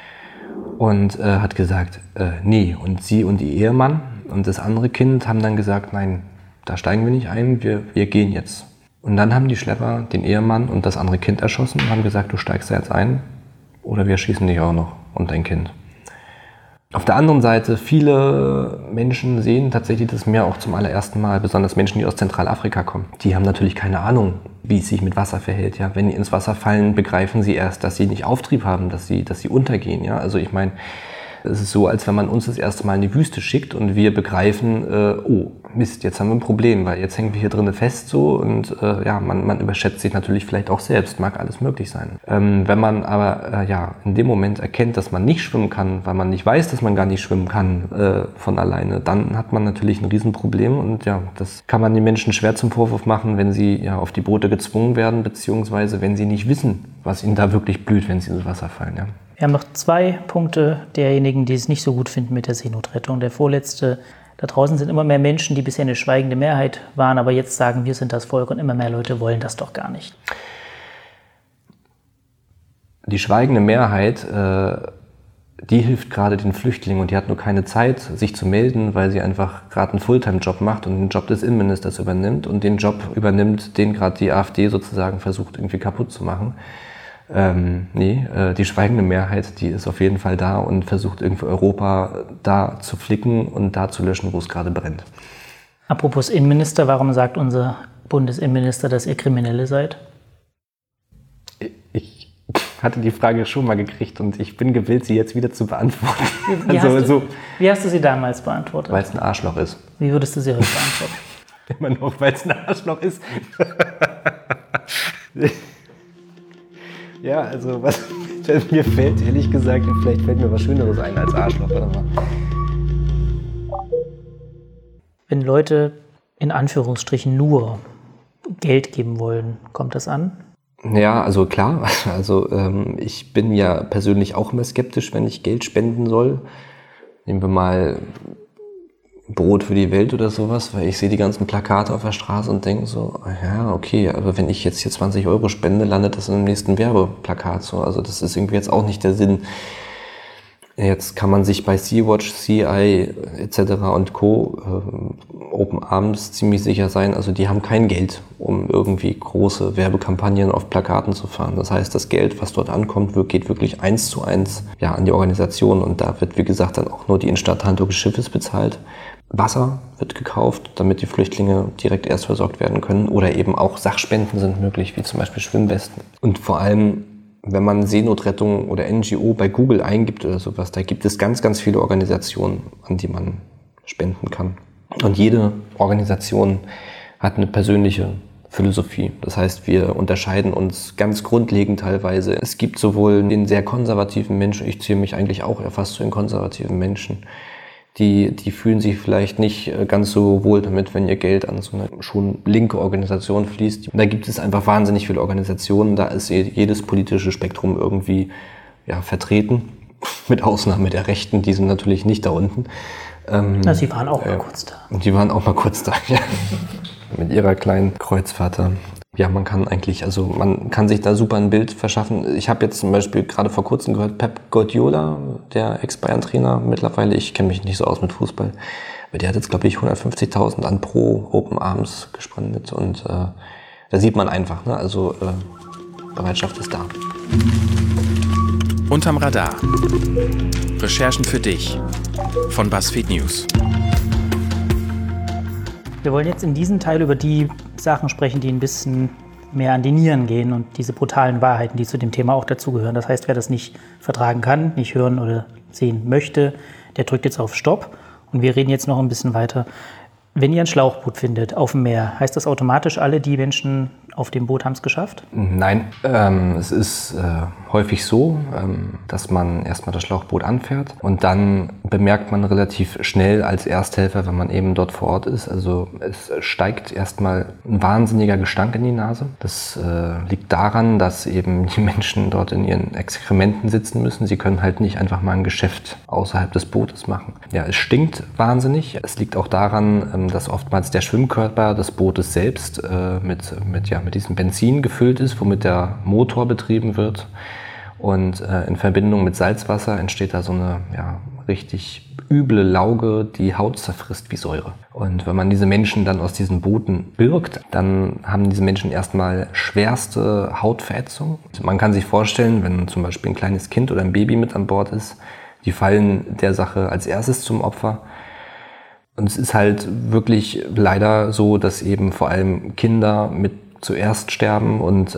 und hat gesagt, nee. Und sie und ihr Ehemann und das andere Kind haben dann gesagt, nein, da steigen wir nicht ein, wir gehen jetzt. Und dann haben die Schlepper den Ehemann und das andere Kind erschossen und haben gesagt, du steigst da jetzt ein oder wir schießen dich auch noch und dein Kind. Auf der anderen Seite, viele Menschen sehen tatsächlich das Meer auch zum allerersten Mal, besonders Menschen, die aus Zentralafrika kommen. Die haben natürlich keine Ahnung, wie es sich mit Wasser verhält. Ja? Wenn die ins Wasser fallen, begreifen sie erst, dass sie nicht Auftrieb haben, dass sie untergehen. Ja? Also ich meine, es ist so, als wenn man uns das erste Mal in die Wüste schickt und wir begreifen, oh Mist, jetzt haben wir ein Problem, weil jetzt hängen wir hier drinnen fest so und man überschätzt sich natürlich vielleicht auch selbst, mag alles möglich sein. Wenn man aber in dem Moment erkennt, dass man nicht schwimmen kann, weil man nicht weiß, dass man gar nicht schwimmen kann von alleine, dann hat man natürlich ein Riesenproblem und das kann man den Menschen schwer zum Vorwurf machen, wenn sie auf die Boote gezwungen werden, beziehungsweise wenn sie nicht wissen, was ihnen da wirklich blüht, wenn sie ins Wasser fallen. Ja.
Wir haben noch 2 Punkte derjenigen, die es nicht so gut finden mit der Seenotrettung. Der vorletzte, da draußen sind immer mehr Menschen, die bisher eine schweigende Mehrheit waren, aber jetzt sagen, wir sind das Volk und immer mehr Leute wollen das doch gar nicht.
Die schweigende Mehrheit, die hilft gerade den Flüchtlingen und die hat nur keine Zeit, sich zu melden, weil sie einfach gerade einen Fulltime-Job macht und den Job des Innenministers übernimmt und den Job übernimmt, den gerade die AfD sozusagen versucht irgendwie kaputt zu machen. Die schweigende Mehrheit, die ist auf jeden Fall da und versucht irgendwie Europa da zu flicken und da zu löschen, wo es gerade brennt.
Apropos Innenminister, warum sagt unser Bundesinnenminister, dass ihr Kriminelle seid?
Ich hatte die Frage schon mal gekriegt und ich bin gewillt, sie jetzt wieder zu beantworten.
Wie hast du sie damals beantwortet?
Weil es ein Arschloch ist.
Wie würdest du sie heute beantworten?
Immer noch, weil es ein Arschloch ist. Ja, also was mir fällt, ehrlich gesagt, vielleicht fällt mir was Schöneres ein als Arschloch. Warte mal.
Wenn Leute in Anführungsstrichen nur Geld geben wollen, kommt das an?
Ja, also klar. Also ich bin ja persönlich auch immer skeptisch, wenn ich Geld spenden soll. Nehmen wir mal Brot für die Welt oder sowas, weil ich sehe die ganzen Plakate auf der Straße und denke so, ja, okay, aber wenn ich jetzt hier 20 € spende, landet das im nächsten Werbeplakat so. Also das ist irgendwie jetzt auch nicht der Sinn. Jetzt kann man sich bei Sea-Watch, CI etc. und Co. Open Arms ziemlich sicher sein, also die haben kein Geld, um irgendwie große Werbekampagnen auf Plakaten zu fahren. Das heißt, das Geld, was dort ankommt, geht wirklich 1:1 an die Organisation und da wird, wie gesagt, dann auch nur die Instandhaltung des Schiffes bezahlt. Wasser wird gekauft, damit die Flüchtlinge direkt erst versorgt werden können. Oder eben auch Sachspenden sind möglich, wie zum Beispiel Schwimmwesten. Und vor allem, wenn man Seenotrettung oder NGO bei Google eingibt oder sowas, da gibt es ganz, ganz viele Organisationen, an die man spenden kann. Und jede Organisation hat eine persönliche Philosophie. Das heißt, wir unterscheiden uns ganz grundlegend teilweise. Es gibt sowohl den sehr konservativen Menschen, ich zähle mich eigentlich auch eher fast zu den konservativen Menschen, die fühlen sich vielleicht nicht ganz so wohl damit, wenn ihr Geld an so eine schon linke Organisation fließt. Da gibt es einfach wahnsinnig viele Organisationen, da ist jedes politische Spektrum irgendwie vertreten, mit Ausnahme der Rechten, die sind natürlich nicht da unten.
Sie waren auch mal kurz da.
Die waren auch mal kurz da, ja. Mit ihrer kleinen Kreuzfahrt. Ja, man kann sich da super ein Bild verschaffen. Ich habe jetzt zum Beispiel gerade vor kurzem gehört, Pep Guardiola, der Ex-Bayern-Trainer mittlerweile, ich kenne mich nicht so aus mit Fußball, aber der hat jetzt, glaube ich, 150.000 an pro Open Arms gespendet und da sieht man einfach, Bereitschaft ist da.
Unterm Radar. Recherchen für dich von BuzzFeed News.
Wir wollen jetzt in diesem Teil über die Sachen sprechen, die ein bisschen mehr an die Nieren gehen und diese brutalen Wahrheiten, die zu dem Thema auch dazugehören. Das heißt, wer das nicht vertragen kann, nicht hören oder sehen möchte, der drückt jetzt auf Stopp. Und wir reden jetzt noch ein bisschen weiter. Wenn ihr ein Schlauchboot findet auf dem Meer, heißt das automatisch, alle die Menschen auf dem Boot haben es geschafft?
Nein, es ist häufig so, dass man erstmal das Schlauchboot anfährt und dann bemerkt man relativ schnell als Ersthelfer, wenn man eben dort vor Ort ist, also es steigt erstmal ein wahnsinniger Gestank in die Nase. Das liegt daran, dass eben die Menschen dort in ihren Exkrementen sitzen müssen. Sie können halt nicht einfach mal ein Geschäft außerhalb des Bootes machen. Ja, es stinkt wahnsinnig. Es liegt auch daran, dass oftmals der Schwimmkörper des Bootes selbst mit diesem Benzin gefüllt ist, womit der Motor betrieben wird. Und in Verbindung mit Salzwasser entsteht da so eine richtig üble Lauge, die Haut zerfrisst wie Säure. Und wenn man diese Menschen dann aus diesen Booten birgt, dann haben diese Menschen erstmal schwerste Hautverätzung. Man kann sich vorstellen, wenn zum Beispiel ein kleines Kind oder ein Baby mit an Bord ist, die fallen der Sache als erstes zum Opfer. Und es ist halt wirklich leider so, dass eben vor allem Kinder mit zuerst sterben und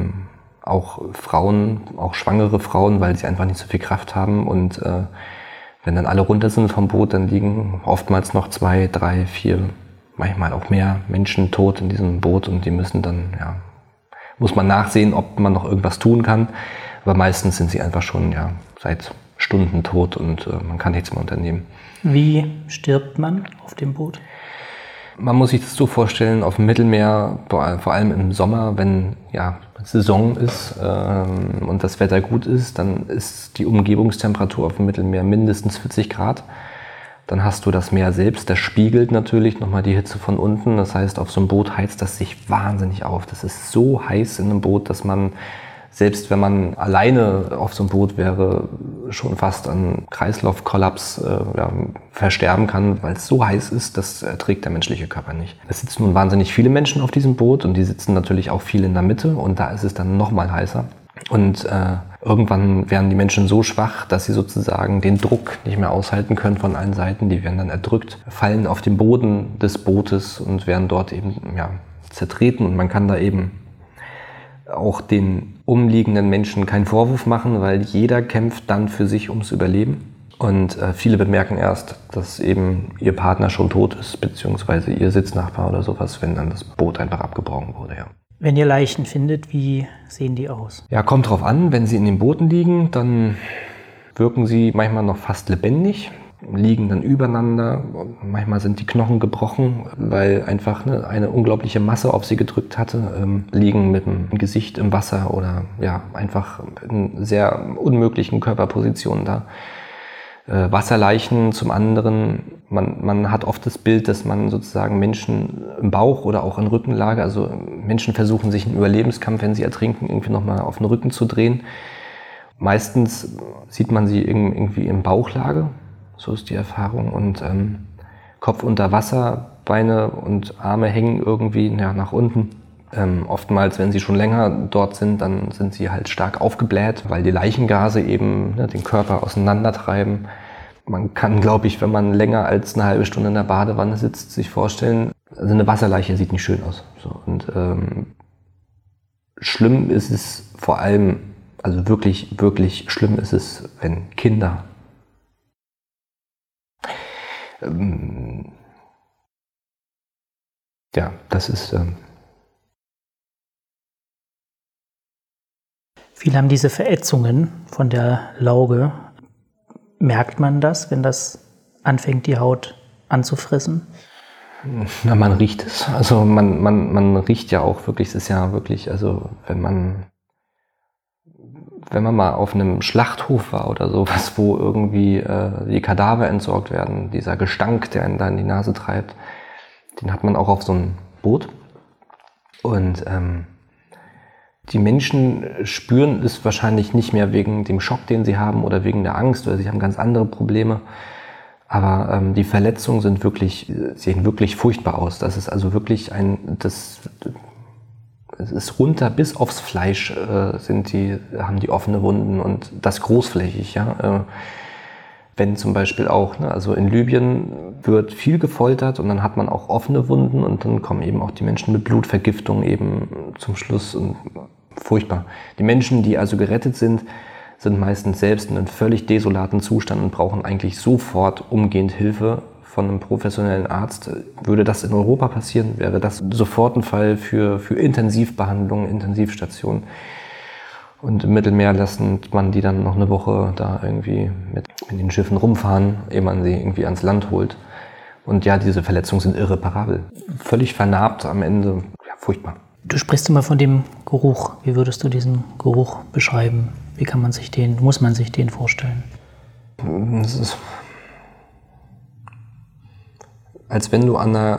auch Frauen, auch schwangere Frauen, weil sie einfach nicht so viel Kraft haben. Und wenn dann alle runter sind vom Boot, dann liegen oftmals noch 2, 3, 4, manchmal auch mehr Menschen tot in diesem Boot. Und die müssen dann, muss man nachsehen, ob man noch irgendwas tun kann. Aber meistens sind sie einfach schon seit Stunden tot und man kann nichts mehr unternehmen.
Wie stirbt man auf dem Boot?
Man muss sich das so vorstellen, auf dem Mittelmeer, vor allem im Sommer, wenn Saison ist und das Wetter gut ist, dann ist die Umgebungstemperatur auf dem Mittelmeer mindestens 40 Grad. Dann hast du das Meer selbst, das spiegelt natürlich nochmal die Hitze von unten. Das heißt, auf so einem Boot heizt das sich wahnsinnig auf. Das ist so heiß in einem Boot, dass man, selbst wenn man alleine auf so einem Boot wäre, schon fast an Kreislaufkollaps versterben kann, weil es so heiß ist, das erträgt der menschliche Körper nicht. Es sitzen nun wahnsinnig viele Menschen auf diesem Boot und die sitzen natürlich auch viel in der Mitte und da ist es dann nochmal heißer. Und irgendwann werden die Menschen so schwach, dass sie sozusagen den Druck nicht mehr aushalten können von allen Seiten. Die werden dann erdrückt, fallen auf den Boden des Bootes und werden dort eben zertreten und man kann da eben auch den umliegenden Menschen keinen Vorwurf machen, weil jeder kämpft dann für sich ums Überleben. Und viele bemerken erst, dass eben ihr Partner schon tot ist, beziehungsweise ihr Sitznachbar oder sowas, wenn dann das Boot einfach abgebrochen wurde. Ja.
Wenn ihr Leichen findet, wie sehen die aus? Ja,
kommt drauf an. Wenn sie in den Booten liegen, dann wirken sie manchmal noch fast lebendig, liegen dann übereinander. Manchmal sind die Knochen gebrochen, weil einfach eine unglaubliche Masse auf sie gedrückt hatte. Liegen mit dem Gesicht im Wasser oder einfach in sehr unmöglichen Körperpositionen da. Wasserleichen zum anderen. Man hat oft das Bild, dass man sozusagen Menschen im Bauch oder auch in Rückenlage, also Menschen versuchen sich im Überlebenskampf, wenn sie ertrinken, irgendwie nochmal auf den Rücken zu drehen. Meistens sieht man sie irgendwie in Bauchlage. So ist die Erfahrung. Und Kopf unter Wasser, Beine und Arme hängen irgendwie nach unten. Oftmals, wenn sie schon länger dort sind, dann sind sie halt stark aufgebläht, weil die Leichengase eben den Körper auseinandertreiben. Man kann, glaube ich, wenn man länger als eine halbe Stunde in der Badewanne sitzt, sich vorstellen, also eine Wasserleiche sieht nicht schön aus. So, und schlimm ist es vor allem, also wirklich, wirklich schlimm ist es, wenn Kinder ja, das ist
Viele haben diese Verätzungen von der Lauge. Merkt man das, wenn das anfängt, die Haut anzufressen?
Na, man riecht es. Also man riecht ja auch wirklich, es ist ja wirklich, also wenn man mal auf einem Schlachthof war oder sowas, wo irgendwie die Kadaver entsorgt werden, dieser Gestank, der einen da in die Nase treibt, den hat man auch auf so einem Boot. Und die Menschen spüren es wahrscheinlich nicht mehr wegen dem Schock, den sie haben oder wegen der Angst oder sie haben ganz andere Probleme. Aber die Verletzungen sehen wirklich furchtbar aus. Das ist also wirklich es ist runter bis aufs Fleisch haben die offene Wunden und das großflächig. Ja? Wenn zum Beispiel auch, ne, also in Libyen wird viel gefoltert und dann hat man auch offene Wunden und dann kommen eben auch die Menschen mit Blutvergiftung eben zum Schluss und furchtbar. Die Menschen, die also gerettet sind meistens selbst in einem völlig desolaten Zustand und brauchen eigentlich sofort umgehend Hilfe von einem professionellen Arzt. Würde das in Europa passieren, wäre das sofort ein Fall für Intensivbehandlung, Intensivstation. Und im Mittelmeer lässt man die dann noch eine Woche da irgendwie mit den Schiffen rumfahren, ehe man sie irgendwie ans Land holt. Und ja, diese Verletzungen sind irreparabel. Völlig vernarbt am Ende, ja, furchtbar.
Du sprichst immer von dem Geruch. Wie würdest du diesen Geruch beschreiben? Wie muss man sich den vorstellen?
Es ist, als wenn du an einer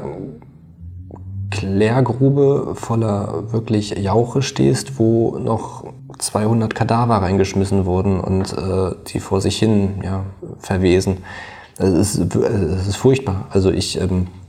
Klärgrube voller wirklich Jauche stehst, wo noch 200 Kadaver reingeschmissen wurden und die vor sich hin verwesen. Es ist furchtbar. Also ich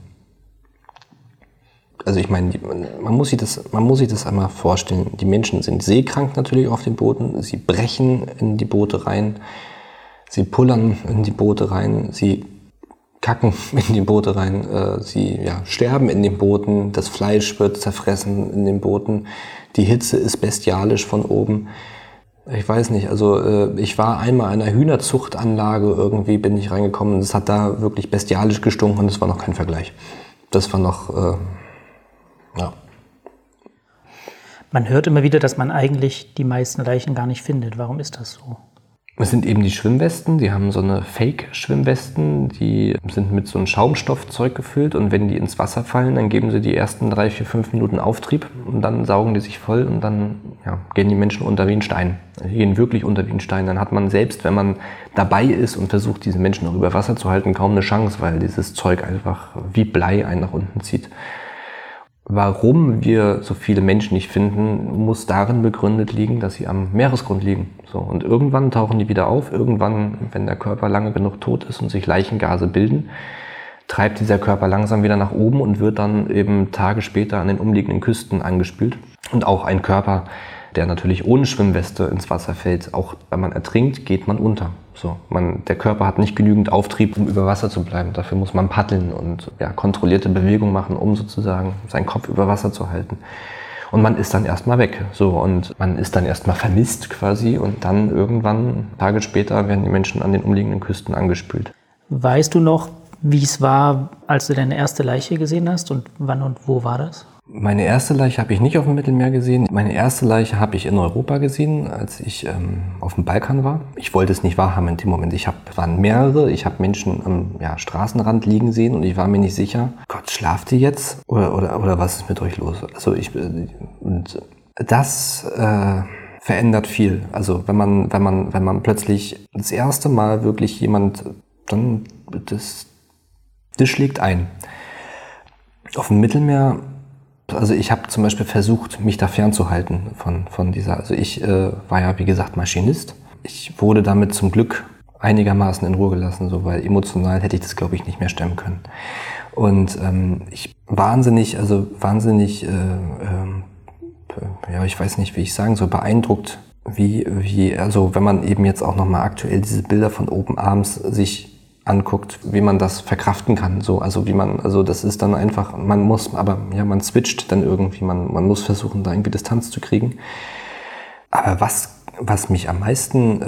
meine, man muss sich das einmal vorstellen. Die Menschen sind seekrank natürlich auf den Booten. Sie brechen in die Boote rein. Sie pullern in die Boote rein. Sie kacken in die Boote rein. Sie sterben in den Booten. Das Fleisch wird zerfressen in den Booten. Die Hitze ist bestialisch von oben. Ich weiß nicht, also ich war einmal in einer Hühnerzuchtanlage, irgendwie bin ich reingekommen und es hat da wirklich bestialisch gestunken und es war noch kein Vergleich. Das war noch, ja.
Man hört immer wieder, dass man eigentlich die meisten Leichen gar nicht findet. Warum ist das so?
Es sind eben die Schwimmwesten, die haben so eine Fake-Schwimmwesten, die sind mit so einem Schaumstoffzeug gefüllt und wenn die ins Wasser fallen, dann geben sie die ersten 3, 4, 5 Minuten Auftrieb und dann saugen die sich voll und dann gehen die Menschen unter wie ein Stein. Die gehen wirklich unter wie ein Stein. Dann hat man selbst, wenn man dabei ist und versucht, diese Menschen noch über Wasser zu halten, kaum eine Chance, weil dieses Zeug einfach wie Blei einen nach unten zieht. Warum wir so viele Menschen nicht finden, muss darin begründet liegen, dass sie am Meeresgrund liegen. So, und irgendwann tauchen die wieder auf. Irgendwann, wenn der Körper lange genug tot ist und sich Leichengase bilden, treibt dieser Körper langsam wieder nach oben und wird dann eben Tage später an den umliegenden Küsten angespült. Und auch ein Körper, der natürlich ohne Schwimmweste ins Wasser fällt, auch wenn man ertrinkt, geht man unter. So, der Körper hat nicht genügend Auftrieb, um über Wasser zu bleiben. Dafür muss man paddeln und kontrollierte Bewegungen machen, um sozusagen seinen Kopf über Wasser zu halten. Und man ist dann erstmal weg. So, und man ist dann erstmal vermisst quasi und dann irgendwann, Tage später, werden die Menschen an den umliegenden Küsten angespült.
Weißt du noch, wie es war, als du deine erste Leiche gesehen hast und wann und wo war das?
Meine erste Leiche habe ich nicht auf dem Mittelmeer gesehen. Meine erste Leiche habe ich in Europa gesehen, als ich auf dem Balkan war. Ich wollte es nicht wahrhaben in dem Moment. Es waren mehrere. Ich habe Menschen am Straßenrand liegen sehen und ich war mir nicht sicher. Gott, schlaft ihr jetzt? Oder was ist mit euch los? Also und das verändert viel. Also wenn man plötzlich das erste Mal wirklich jemand, dann das schlägt ein. Auf dem Mittelmeer. Also ich habe zum Beispiel versucht, mich da fernzuhalten von dieser, also ich war ja wie gesagt Maschinist. Ich wurde damit zum Glück einigermaßen in Ruhe gelassen, so, weil emotional hätte ich das, glaube ich, nicht mehr stemmen können. Und ich wahnsinnig, ich weiß nicht, wie ich sagen soll, beeindruckt, wie, also wenn man eben jetzt auch nochmal aktuell diese Bilder von oben abends sich anguckt, wie man das verkraften kann. So, also das ist dann einfach, man switcht dann irgendwie, man muss versuchen, da irgendwie Distanz zu kriegen. Aber was mich am meisten,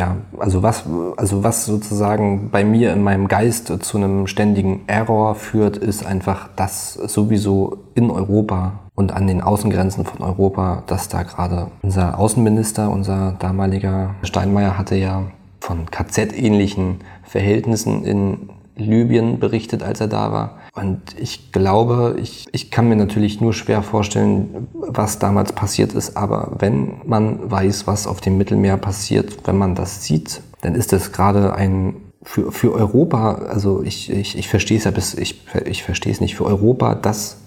was sozusagen bei mir in meinem Geist zu einem ständigen Error führt, ist einfach, dass sowieso in Europa und an den Außengrenzen von Europa, dass da gerade unser Außenminister, unser damaliger Steinmeier, hatte ja von KZ-ähnlichen Verhältnissen in Libyen berichtet, als er da war. Und ich glaube, ich kann mir natürlich nur schwer vorstellen, was damals passiert ist, aber wenn man weiß, was auf dem Mittelmeer passiert, wenn man das sieht, dann ist das gerade für Europa, also ich verstehe es ja ich verstehe es nicht, für Europa, das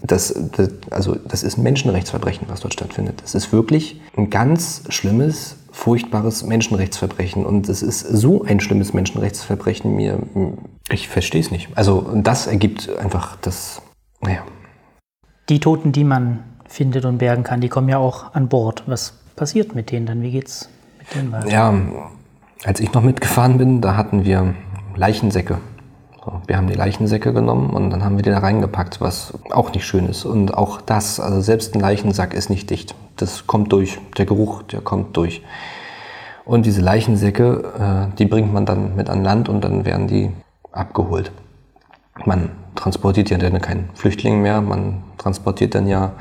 ist ein Menschenrechtsverbrechen, was dort stattfindet. Das ist wirklich ein ganz schlimmes, furchtbares Menschenrechtsverbrechen und es ist so ein schlimmes Menschenrechtsverbrechen, ich verstehe es nicht. Also das ergibt einfach das, naja.
Die Toten, die man findet und bergen kann, die kommen ja auch an Bord. Was passiert mit denen dann? Wie geht's mit denen weiter?
Ja, als ich noch mitgefahren bin, da hatten wir Leichensäcke. So, wir haben die Leichensäcke genommen und dann haben wir die da reingepackt, was auch nicht schön ist. Und auch das, also selbst ein Leichensack ist nicht dicht. Das kommt durch. Der Geruch, der kommt durch. Und diese Leichensäcke, die bringt man dann mit an Land und dann werden die abgeholt. Man transportiert ja dann keinen Flüchtling mehr, man transportiert dann ja,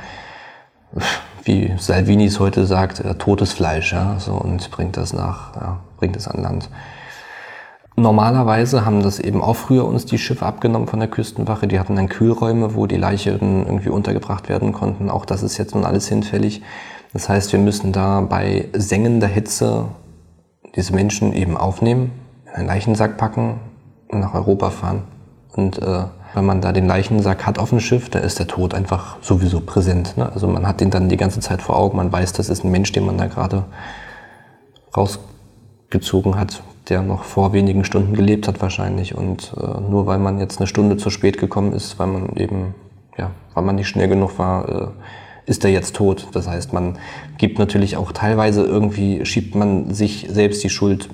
wie Salvini es heute sagt, totes Fleisch, ja, so, und bringt es an Land. Normalerweise haben das eben auch früher uns die Schiffe abgenommen von der Küstenwache. Die hatten dann Kühlräume, wo die Leichen irgendwie untergebracht werden konnten. Auch das ist jetzt nun alles hinfällig. Das heißt, wir müssen da bei sengender Hitze diese Menschen eben aufnehmen, in einen Leichensack packen und nach Europa fahren. Und wenn man da den Leichensack hat auf dem Schiff, da ist der Tod einfach sowieso präsent. Ne? Also man hat den dann die ganze Zeit vor Augen. Man weiß, das ist ein Mensch, den man da gerade rausgezogen hat, der noch vor wenigen Stunden gelebt hat wahrscheinlich. Und nur weil man jetzt eine Stunde zu spät gekommen ist, weil man nicht schnell genug war, ist er jetzt tot. Das heißt, man gibt natürlich auch teilweise irgendwie, schiebt man sich selbst die Schuld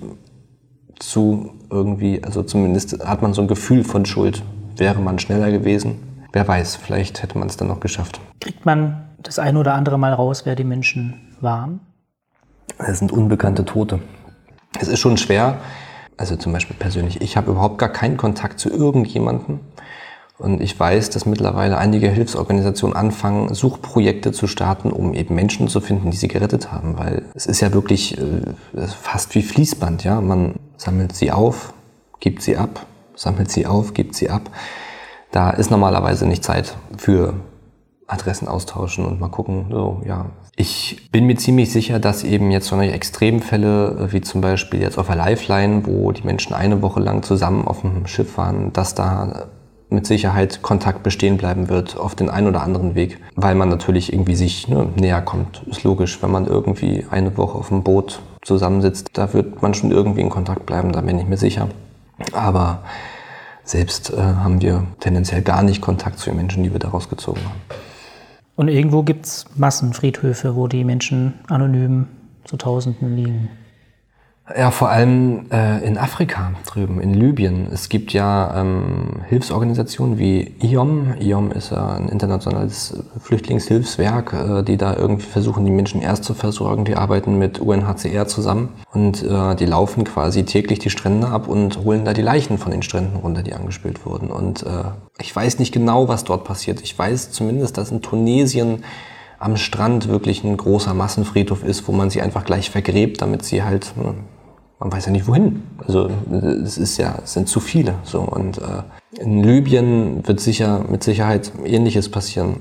zu irgendwie, also zumindest hat man so ein Gefühl von Schuld. Wäre man schneller gewesen? Wer weiß, vielleicht hätte man es dann noch geschafft.
Kriegt man das ein oder andere Mal raus, wer die Menschen waren?
Es sind unbekannte Tote. Es ist schon schwer, also zum Beispiel persönlich, ich habe überhaupt gar keinen Kontakt zu irgendjemandem und ich weiß, dass mittlerweile einige Hilfsorganisationen anfangen, Suchprojekte zu starten, um eben Menschen zu finden, die sie gerettet haben, weil es ist ja wirklich fast wie Fließband, ja, man sammelt sie auf, gibt sie ab, sammelt sie auf, gibt sie ab. Da ist normalerweise nicht Zeit für Adressen austauschen und mal gucken, so, ja. Ich bin mir ziemlich sicher, dass eben jetzt solche Extremfälle, wie zum Beispiel jetzt auf der Lifeline, wo die Menschen eine Woche lang zusammen auf dem Schiff waren, dass da mit Sicherheit Kontakt bestehen bleiben wird auf den einen oder anderen Weg, weil man natürlich irgendwie sich näher kommt. Ist logisch, wenn man irgendwie eine Woche auf dem Boot zusammensitzt, da wird man schon irgendwie in Kontakt bleiben, da bin ich mir sicher. Aber selbst haben wir tendenziell gar nicht Kontakt zu den Menschen, die wir da rausgezogen haben.
Und irgendwo gibt es Massenfriedhöfe, wo die Menschen anonym zu Tausenden liegen.
Ja, vor allem in Afrika drüben, in Libyen. Es gibt ja Hilfsorganisationen wie IOM. IOM ist ja ein internationales Flüchtlingshilfswerk, die da irgendwie versuchen, die Menschen erst zu versorgen. Die arbeiten mit UNHCR zusammen und die laufen quasi täglich die Strände ab und holen da die Leichen von den Stränden runter, die angespült wurden. Und ich weiß nicht genau, was dort passiert. Ich weiß zumindest, dass in Tunesien am Strand wirklich ein großer Massenfriedhof ist, wo man sie einfach gleich vergräbt, damit sie halt, man weiß ja nicht wohin. Also es sind zu viele. So. Und in Libyen wird mit Sicherheit Ähnliches passieren.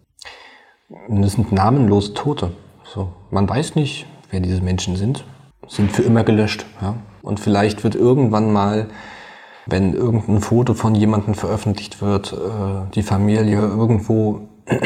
Das sind namenlose Tote. So. Man weiß nicht, wer diese Menschen sind für immer gelöscht. Ja? Und vielleicht wird irgendwann mal, wenn irgendein Foto von jemandem veröffentlicht wird, die Familie irgendwo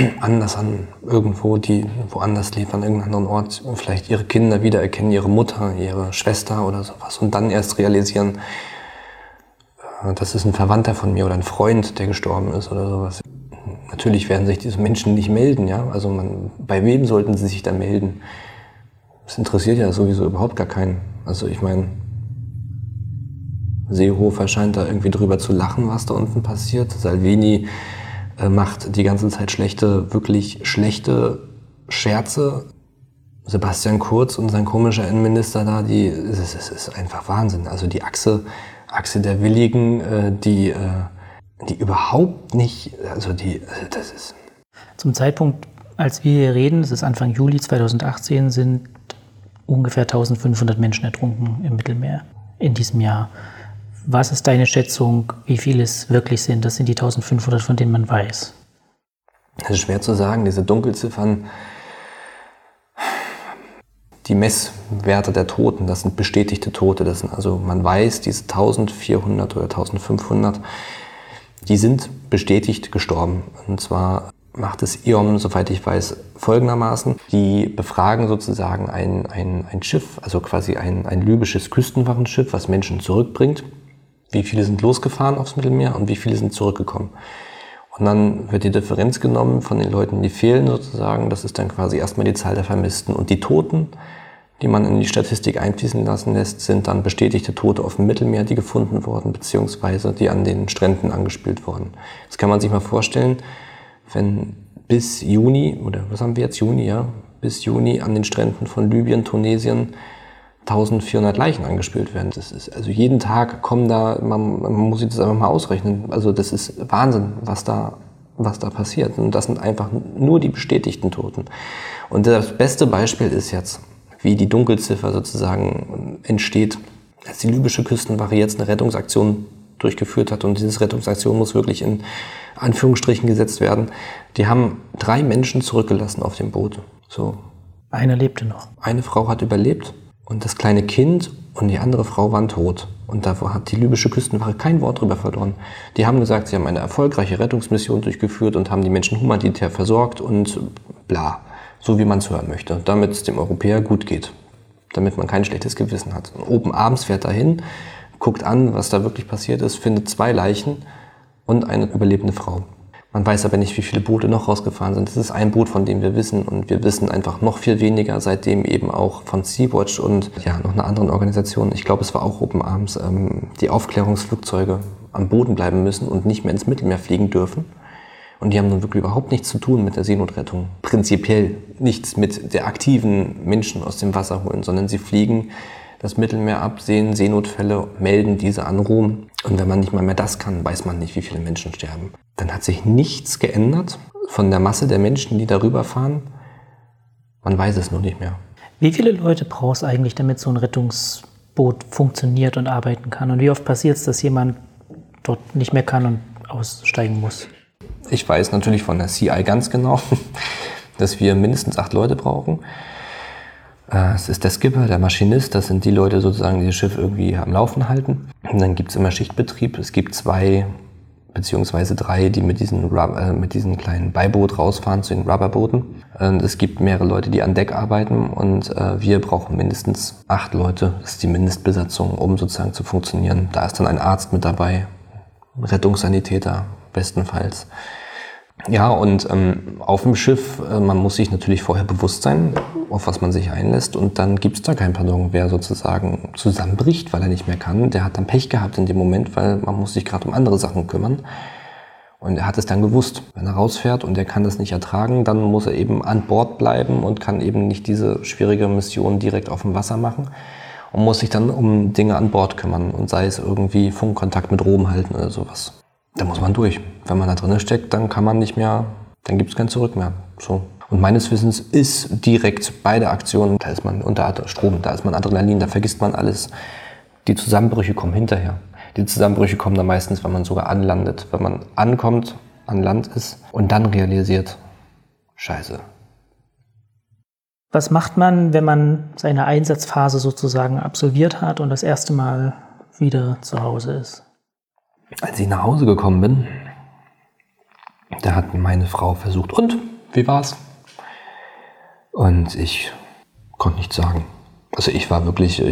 die woanders lebt, an irgendeinem anderen Ort, vielleicht ihre Kinder wiedererkennen, ihre Mutter, ihre Schwester oder sowas und dann erst realisieren, das ist ein Verwandter von mir oder ein Freund, der gestorben ist oder sowas. Natürlich werden sich diese Menschen nicht melden, ja, also bei wem sollten sie sich da melden? Das interessiert ja sowieso überhaupt gar keinen. Also ich meine, Seehofer scheint da irgendwie drüber zu lachen, was da unten passiert. Salvini macht die ganze Zeit wirklich schlechte Scherze. Sebastian Kurz und sein komischer Innenminister da, es ist einfach Wahnsinn. Also die Achse der Willigen, die überhaupt nicht, das ist...
Zum Zeitpunkt, als wir hier reden, das ist Anfang Juli 2018, sind ungefähr 1500 Menschen ertrunken im Mittelmeer in diesem Jahr. Was ist deine Schätzung, wie viele es wirklich sind? Das sind die 1500, von denen man weiß.
Das ist schwer zu sagen. Diese Dunkelziffern, die Messwerte der Toten, das sind bestätigte Tote. Das sind also, man weiß, diese 1400 oder 1500, die sind bestätigt gestorben. Und zwar macht es IOM, soweit ich weiß, folgendermaßen. Die befragen sozusagen ein Schiff, also quasi ein libysches Küstenwachenschiff, was Menschen zurückbringt. Wie viele sind losgefahren aufs Mittelmeer und wie viele sind zurückgekommen. Und dann wird die Differenz genommen von den Leuten, die fehlen sozusagen. Das ist dann quasi erstmal die Zahl der Vermissten. Und die Toten, die man in die Statistik einfließen lassen lässt, sind dann bestätigte Tote auf dem Mittelmeer, die gefunden wurden, beziehungsweise die an den Stränden angespült wurden. Das kann man sich mal vorstellen, wenn bis Juni, oder was haben wir jetzt, Juni, ja, bis Juni an den Stränden von Libyen, Tunesien 1400 Leichen angespült werden. Das ist, also jeden Tag kommen da, man muss sich das einfach mal ausrechnen. Also das ist Wahnsinn, was da passiert. Und das sind einfach nur die bestätigten Toten. Und das beste Beispiel ist jetzt, wie die Dunkelziffer sozusagen entsteht, als die libysche Küstenwache jetzt eine Rettungsaktion durchgeführt hat. Und diese Rettungsaktion muss wirklich in Anführungsstrichen gesetzt werden. Die haben 3 Menschen zurückgelassen auf dem Boot. So.
Einer lebte noch.
Eine Frau hat überlebt. Und das kleine Kind und die andere Frau waren tot. Und davor hat die libysche Küstenwache kein Wort drüber verloren. Die haben gesagt, sie haben eine erfolgreiche Rettungsmission durchgeführt und haben die Menschen humanitär versorgt und bla. So wie man es hören möchte. Damit es dem Europäer gut geht. Damit man kein schlechtes Gewissen hat. Und oben abends fährt er hin, guckt an, was da wirklich passiert ist, findet 2 Leichen und eine überlebende Frau. Man weiß aber nicht, wie viele Boote noch rausgefahren sind. Das ist ein Boot, von dem wir wissen. Und wir wissen einfach noch viel weniger, seitdem eben auch von Sea-Watch und ja, noch einer anderen Organisation, ich glaube, es war auch Open Arms, die Aufklärungsflugzeuge am Boden bleiben müssen und nicht mehr ins Mittelmeer fliegen dürfen. Und die haben nun wirklich überhaupt nichts zu tun mit der Seenotrettung. Prinzipiell nichts mit der aktiven Menschen aus dem Wasser holen, sondern sie fliegen das Mittelmeer ab, sehen Seenotfälle, melden diese an Rom. Und wenn man nicht mal mehr das kann, weiß man nicht, wie viele Menschen sterben. Dann hat sich nichts geändert von der Masse der Menschen, die darüber fahren. Man weiß es nur nicht mehr.
Wie viele Leute brauchst du eigentlich, damit so ein Rettungsboot funktioniert und arbeiten kann? Und wie oft passiert es, dass jemand dort nicht mehr kann und aussteigen muss?
Ich weiß natürlich von der CI ganz genau, dass wir mindestens 8 Leute brauchen. Es ist der Skipper, der Maschinist, das sind die Leute sozusagen, die das Schiff irgendwie am Laufen halten. Und dann gibt es immer Schichtbetrieb. Es gibt 2 beziehungsweise 3, die mit diesen kleinen Beiboot rausfahren zu den Rubberbooten. Es gibt mehrere Leute, die an Deck arbeiten und wir brauchen mindestens 8 Leute. Das ist die Mindestbesatzung, um sozusagen zu funktionieren. Da ist dann ein Arzt mit dabei, Rettungssanitäter bestenfalls. Ja, und auf dem Schiff, man muss sich natürlich vorher bewusst sein, auf was man sich einlässt. Und dann gibt es da kein Pardon. Wer sozusagen zusammenbricht, weil er nicht mehr kann, der hat dann Pech gehabt in dem Moment, weil man muss sich gerade um andere Sachen kümmern. Und er hat es dann gewusst. Wenn er rausfährt und er kann das nicht ertragen, dann muss er eben an Bord bleiben und kann eben nicht diese schwierige Mission direkt auf dem Wasser machen. Und muss sich dann um Dinge an Bord kümmern. Und sei es irgendwie Funkkontakt mit Rom halten oder sowas. Da muss man durch. Wenn man da drin steckt, dann kann man nicht mehr, dann gibt es kein Zurück mehr. So. Und meines Wissens ist direkt bei der Aktion, da ist man unter Strom, da ist man Adrenalin, da vergisst man alles. Die Zusammenbrüche kommen hinterher. Die Zusammenbrüche kommen dann meistens, wenn man sogar anlandet. Wenn man ankommt, an Land ist und dann realisiert, Scheiße.
Was macht man, wenn man seine Einsatzphase sozusagen absolviert hat und das erste Mal wieder zu Hause ist?
Als ich nach Hause gekommen bin, da hat meine Frau versucht, und, wie war's? Und ich konnte nichts sagen. Also ich habe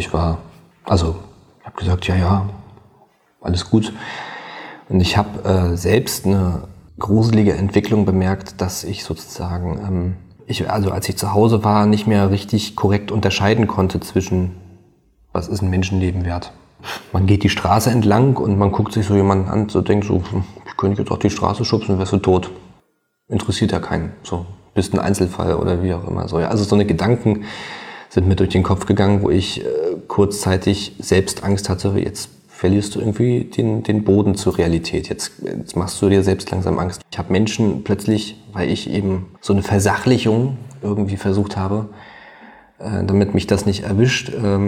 gesagt, ja, alles gut. Und ich habe selbst eine gruselige Entwicklung bemerkt, dass ich sozusagen, als ich zu Hause war, nicht mehr richtig korrekt unterscheiden konnte zwischen, was ist ein Menschenleben wert? Man geht die Straße entlang und man guckt sich so jemanden an, so denkt so, ich könnte jetzt auch die Straße schubsen, wärst du tot. Interessiert ja keinen. So, bist ein Einzelfall oder wie auch immer. So, ja. Also so eine Gedanken sind mir durch den Kopf gegangen, wo ich kurzzeitig selbst Angst hatte, jetzt verlierst du irgendwie den Boden zur Realität. Jetzt machst du dir selbst langsam Angst. Ich habe Menschen plötzlich, weil ich eben so eine Versachlichung irgendwie versucht habe, damit mich das nicht erwischt,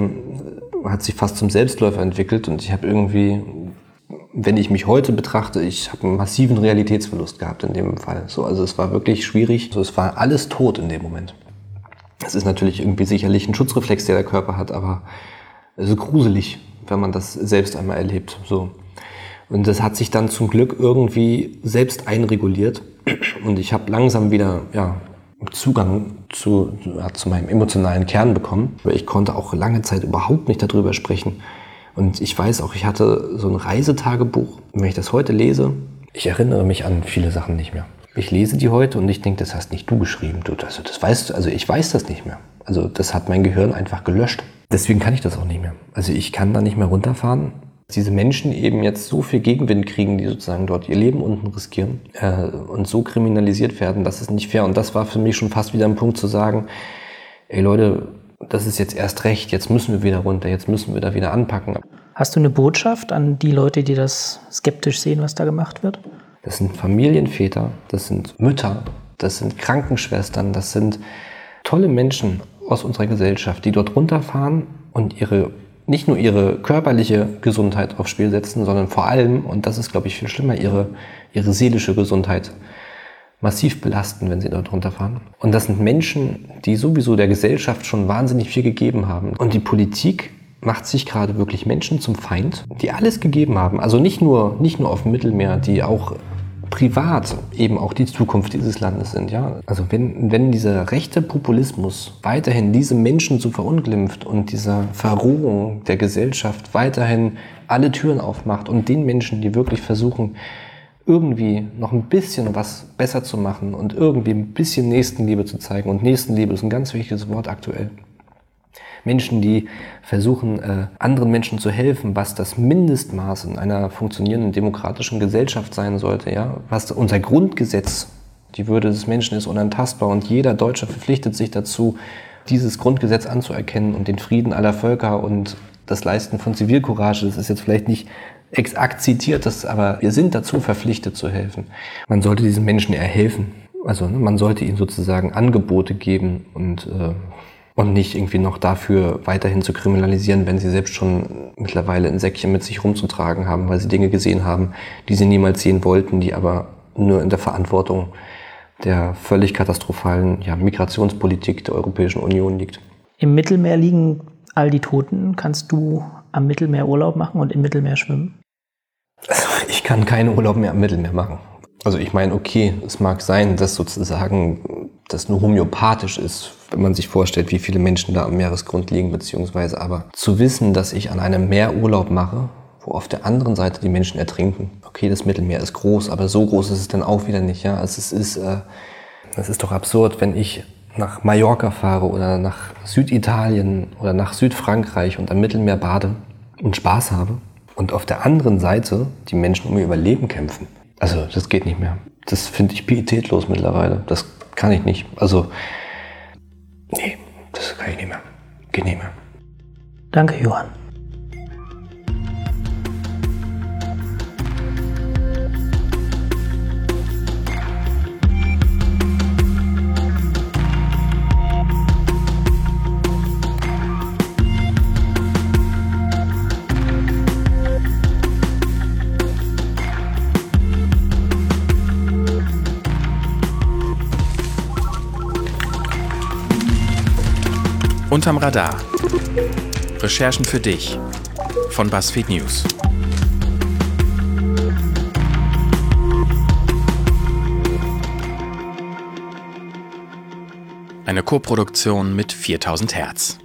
hat sich fast zum Selbstläufer entwickelt und ich habe irgendwie, wenn ich mich heute betrachte, ich habe einen massiven Realitätsverlust gehabt in dem Fall. So, also es war wirklich schwierig. Also es war alles tot in dem Moment. Es ist natürlich irgendwie sicherlich ein Schutzreflex, der Körper hat, aber es ist gruselig, wenn man das selbst einmal erlebt. So. Und das hat sich dann zum Glück irgendwie selbst einreguliert und ich habe langsam wieder Zugang zu meinem emotionalen Kern bekommen. Ich konnte auch lange Zeit überhaupt nicht darüber sprechen. Und ich weiß auch, ich hatte so ein Reisetagebuch. Und wenn ich das heute lese, ich erinnere mich an viele Sachen nicht mehr. Ich lese die heute und ich denke, das hast nicht du geschrieben. Das weißt du, also ich weiß das nicht mehr. Also das hat mein Gehirn einfach gelöscht. Deswegen kann ich das auch nicht mehr. Also ich kann da nicht mehr runterfahren. Diese Menschen eben jetzt so viel Gegenwind kriegen, die sozusagen dort ihr Leben unten riskieren und so kriminalisiert werden, das ist nicht fair. Und das war für mich schon fast wieder ein Punkt zu sagen, ey Leute, das ist jetzt erst recht, jetzt müssen wir wieder runter, jetzt müssen wir da wieder anpacken.
Hast du eine Botschaft an die Leute, die das skeptisch sehen, was da gemacht wird?
Das sind Familienväter, das sind Mütter, das sind Krankenschwestern, das sind tolle Menschen aus unserer Gesellschaft, die dort runterfahren und nicht nur ihre körperliche Gesundheit aufs Spiel setzen, sondern vor allem, und das ist, glaube ich, viel schlimmer, ihre seelische Gesundheit massiv belasten, wenn sie dort runterfahren. Und das sind Menschen, die sowieso der Gesellschaft schon wahnsinnig viel gegeben haben. Und die Politik macht sich gerade wirklich Menschen zum Feind, die alles gegeben haben. Also nicht nur auf dem Mittelmeer, die auch privat eben auch die Zukunft dieses Landes sind. Ja? Also wenn dieser rechte Populismus weiterhin diese Menschen so verunglimpft und dieser Verrohung der Gesellschaft weiterhin alle Türen aufmacht und den Menschen, die wirklich versuchen, irgendwie noch ein bisschen was besser zu machen und irgendwie ein bisschen Nächstenliebe zu zeigen. Und Nächstenliebe ist ein ganz wichtiges Wort aktuell. Menschen, die versuchen, anderen Menschen zu helfen, was das Mindestmaß in einer funktionierenden demokratischen Gesellschaft sein sollte. Ja? Was unser Grundgesetz, die Würde des Menschen ist unantastbar und jeder Deutsche verpflichtet sich dazu, dieses Grundgesetz anzuerkennen und den Frieden aller Völker und das Leisten von Zivilcourage. Das ist jetzt vielleicht nicht exakt zitiert, aber wir sind dazu verpflichtet zu helfen. Man sollte diesen Menschen eher helfen. Also man sollte ihnen sozusagen Angebote geben und nicht irgendwie noch dafür weiterhin zu kriminalisieren, wenn sie selbst schon mittlerweile ein Säckchen mit sich rumzutragen haben, weil sie Dinge gesehen haben, die sie niemals sehen wollten, die aber nur in der Verantwortung der völlig katastrophalen Migrationspolitik der Europäischen Union liegt.
Im Mittelmeer liegen all die Toten. Kannst du am Mittelmeer Urlaub machen und im Mittelmeer schwimmen?
Also ich kann keinen Urlaub mehr am Mittelmeer machen. Also ich meine, okay, es mag sein, dass sozusagen das nur homöopathisch ist, wenn man sich vorstellt, wie viele Menschen da am Meeresgrund liegen, beziehungsweise aber zu wissen, dass ich an einem Meer Urlaub mache, wo auf der anderen Seite die Menschen ertrinken. Okay, das Mittelmeer ist groß, aber so groß ist es dann auch wieder nicht. Ja? Es ist doch absurd, wenn ich nach Mallorca fahre oder nach Süditalien oder nach Südfrankreich und am Mittelmeer bade und Spaß habe und auf der anderen Seite die Menschen um ihr Überleben kämpfen. Also das geht nicht mehr. Das finde ich pietätlos mittlerweile. Das kann ich nicht. Also, nee, das kann ich nicht mehr. Geht nicht mehr.
Danke, Johann.
Unterm Radar. Recherchen für dich von BuzzFeed News. Eine Koproduktion mit 4000 Hertz.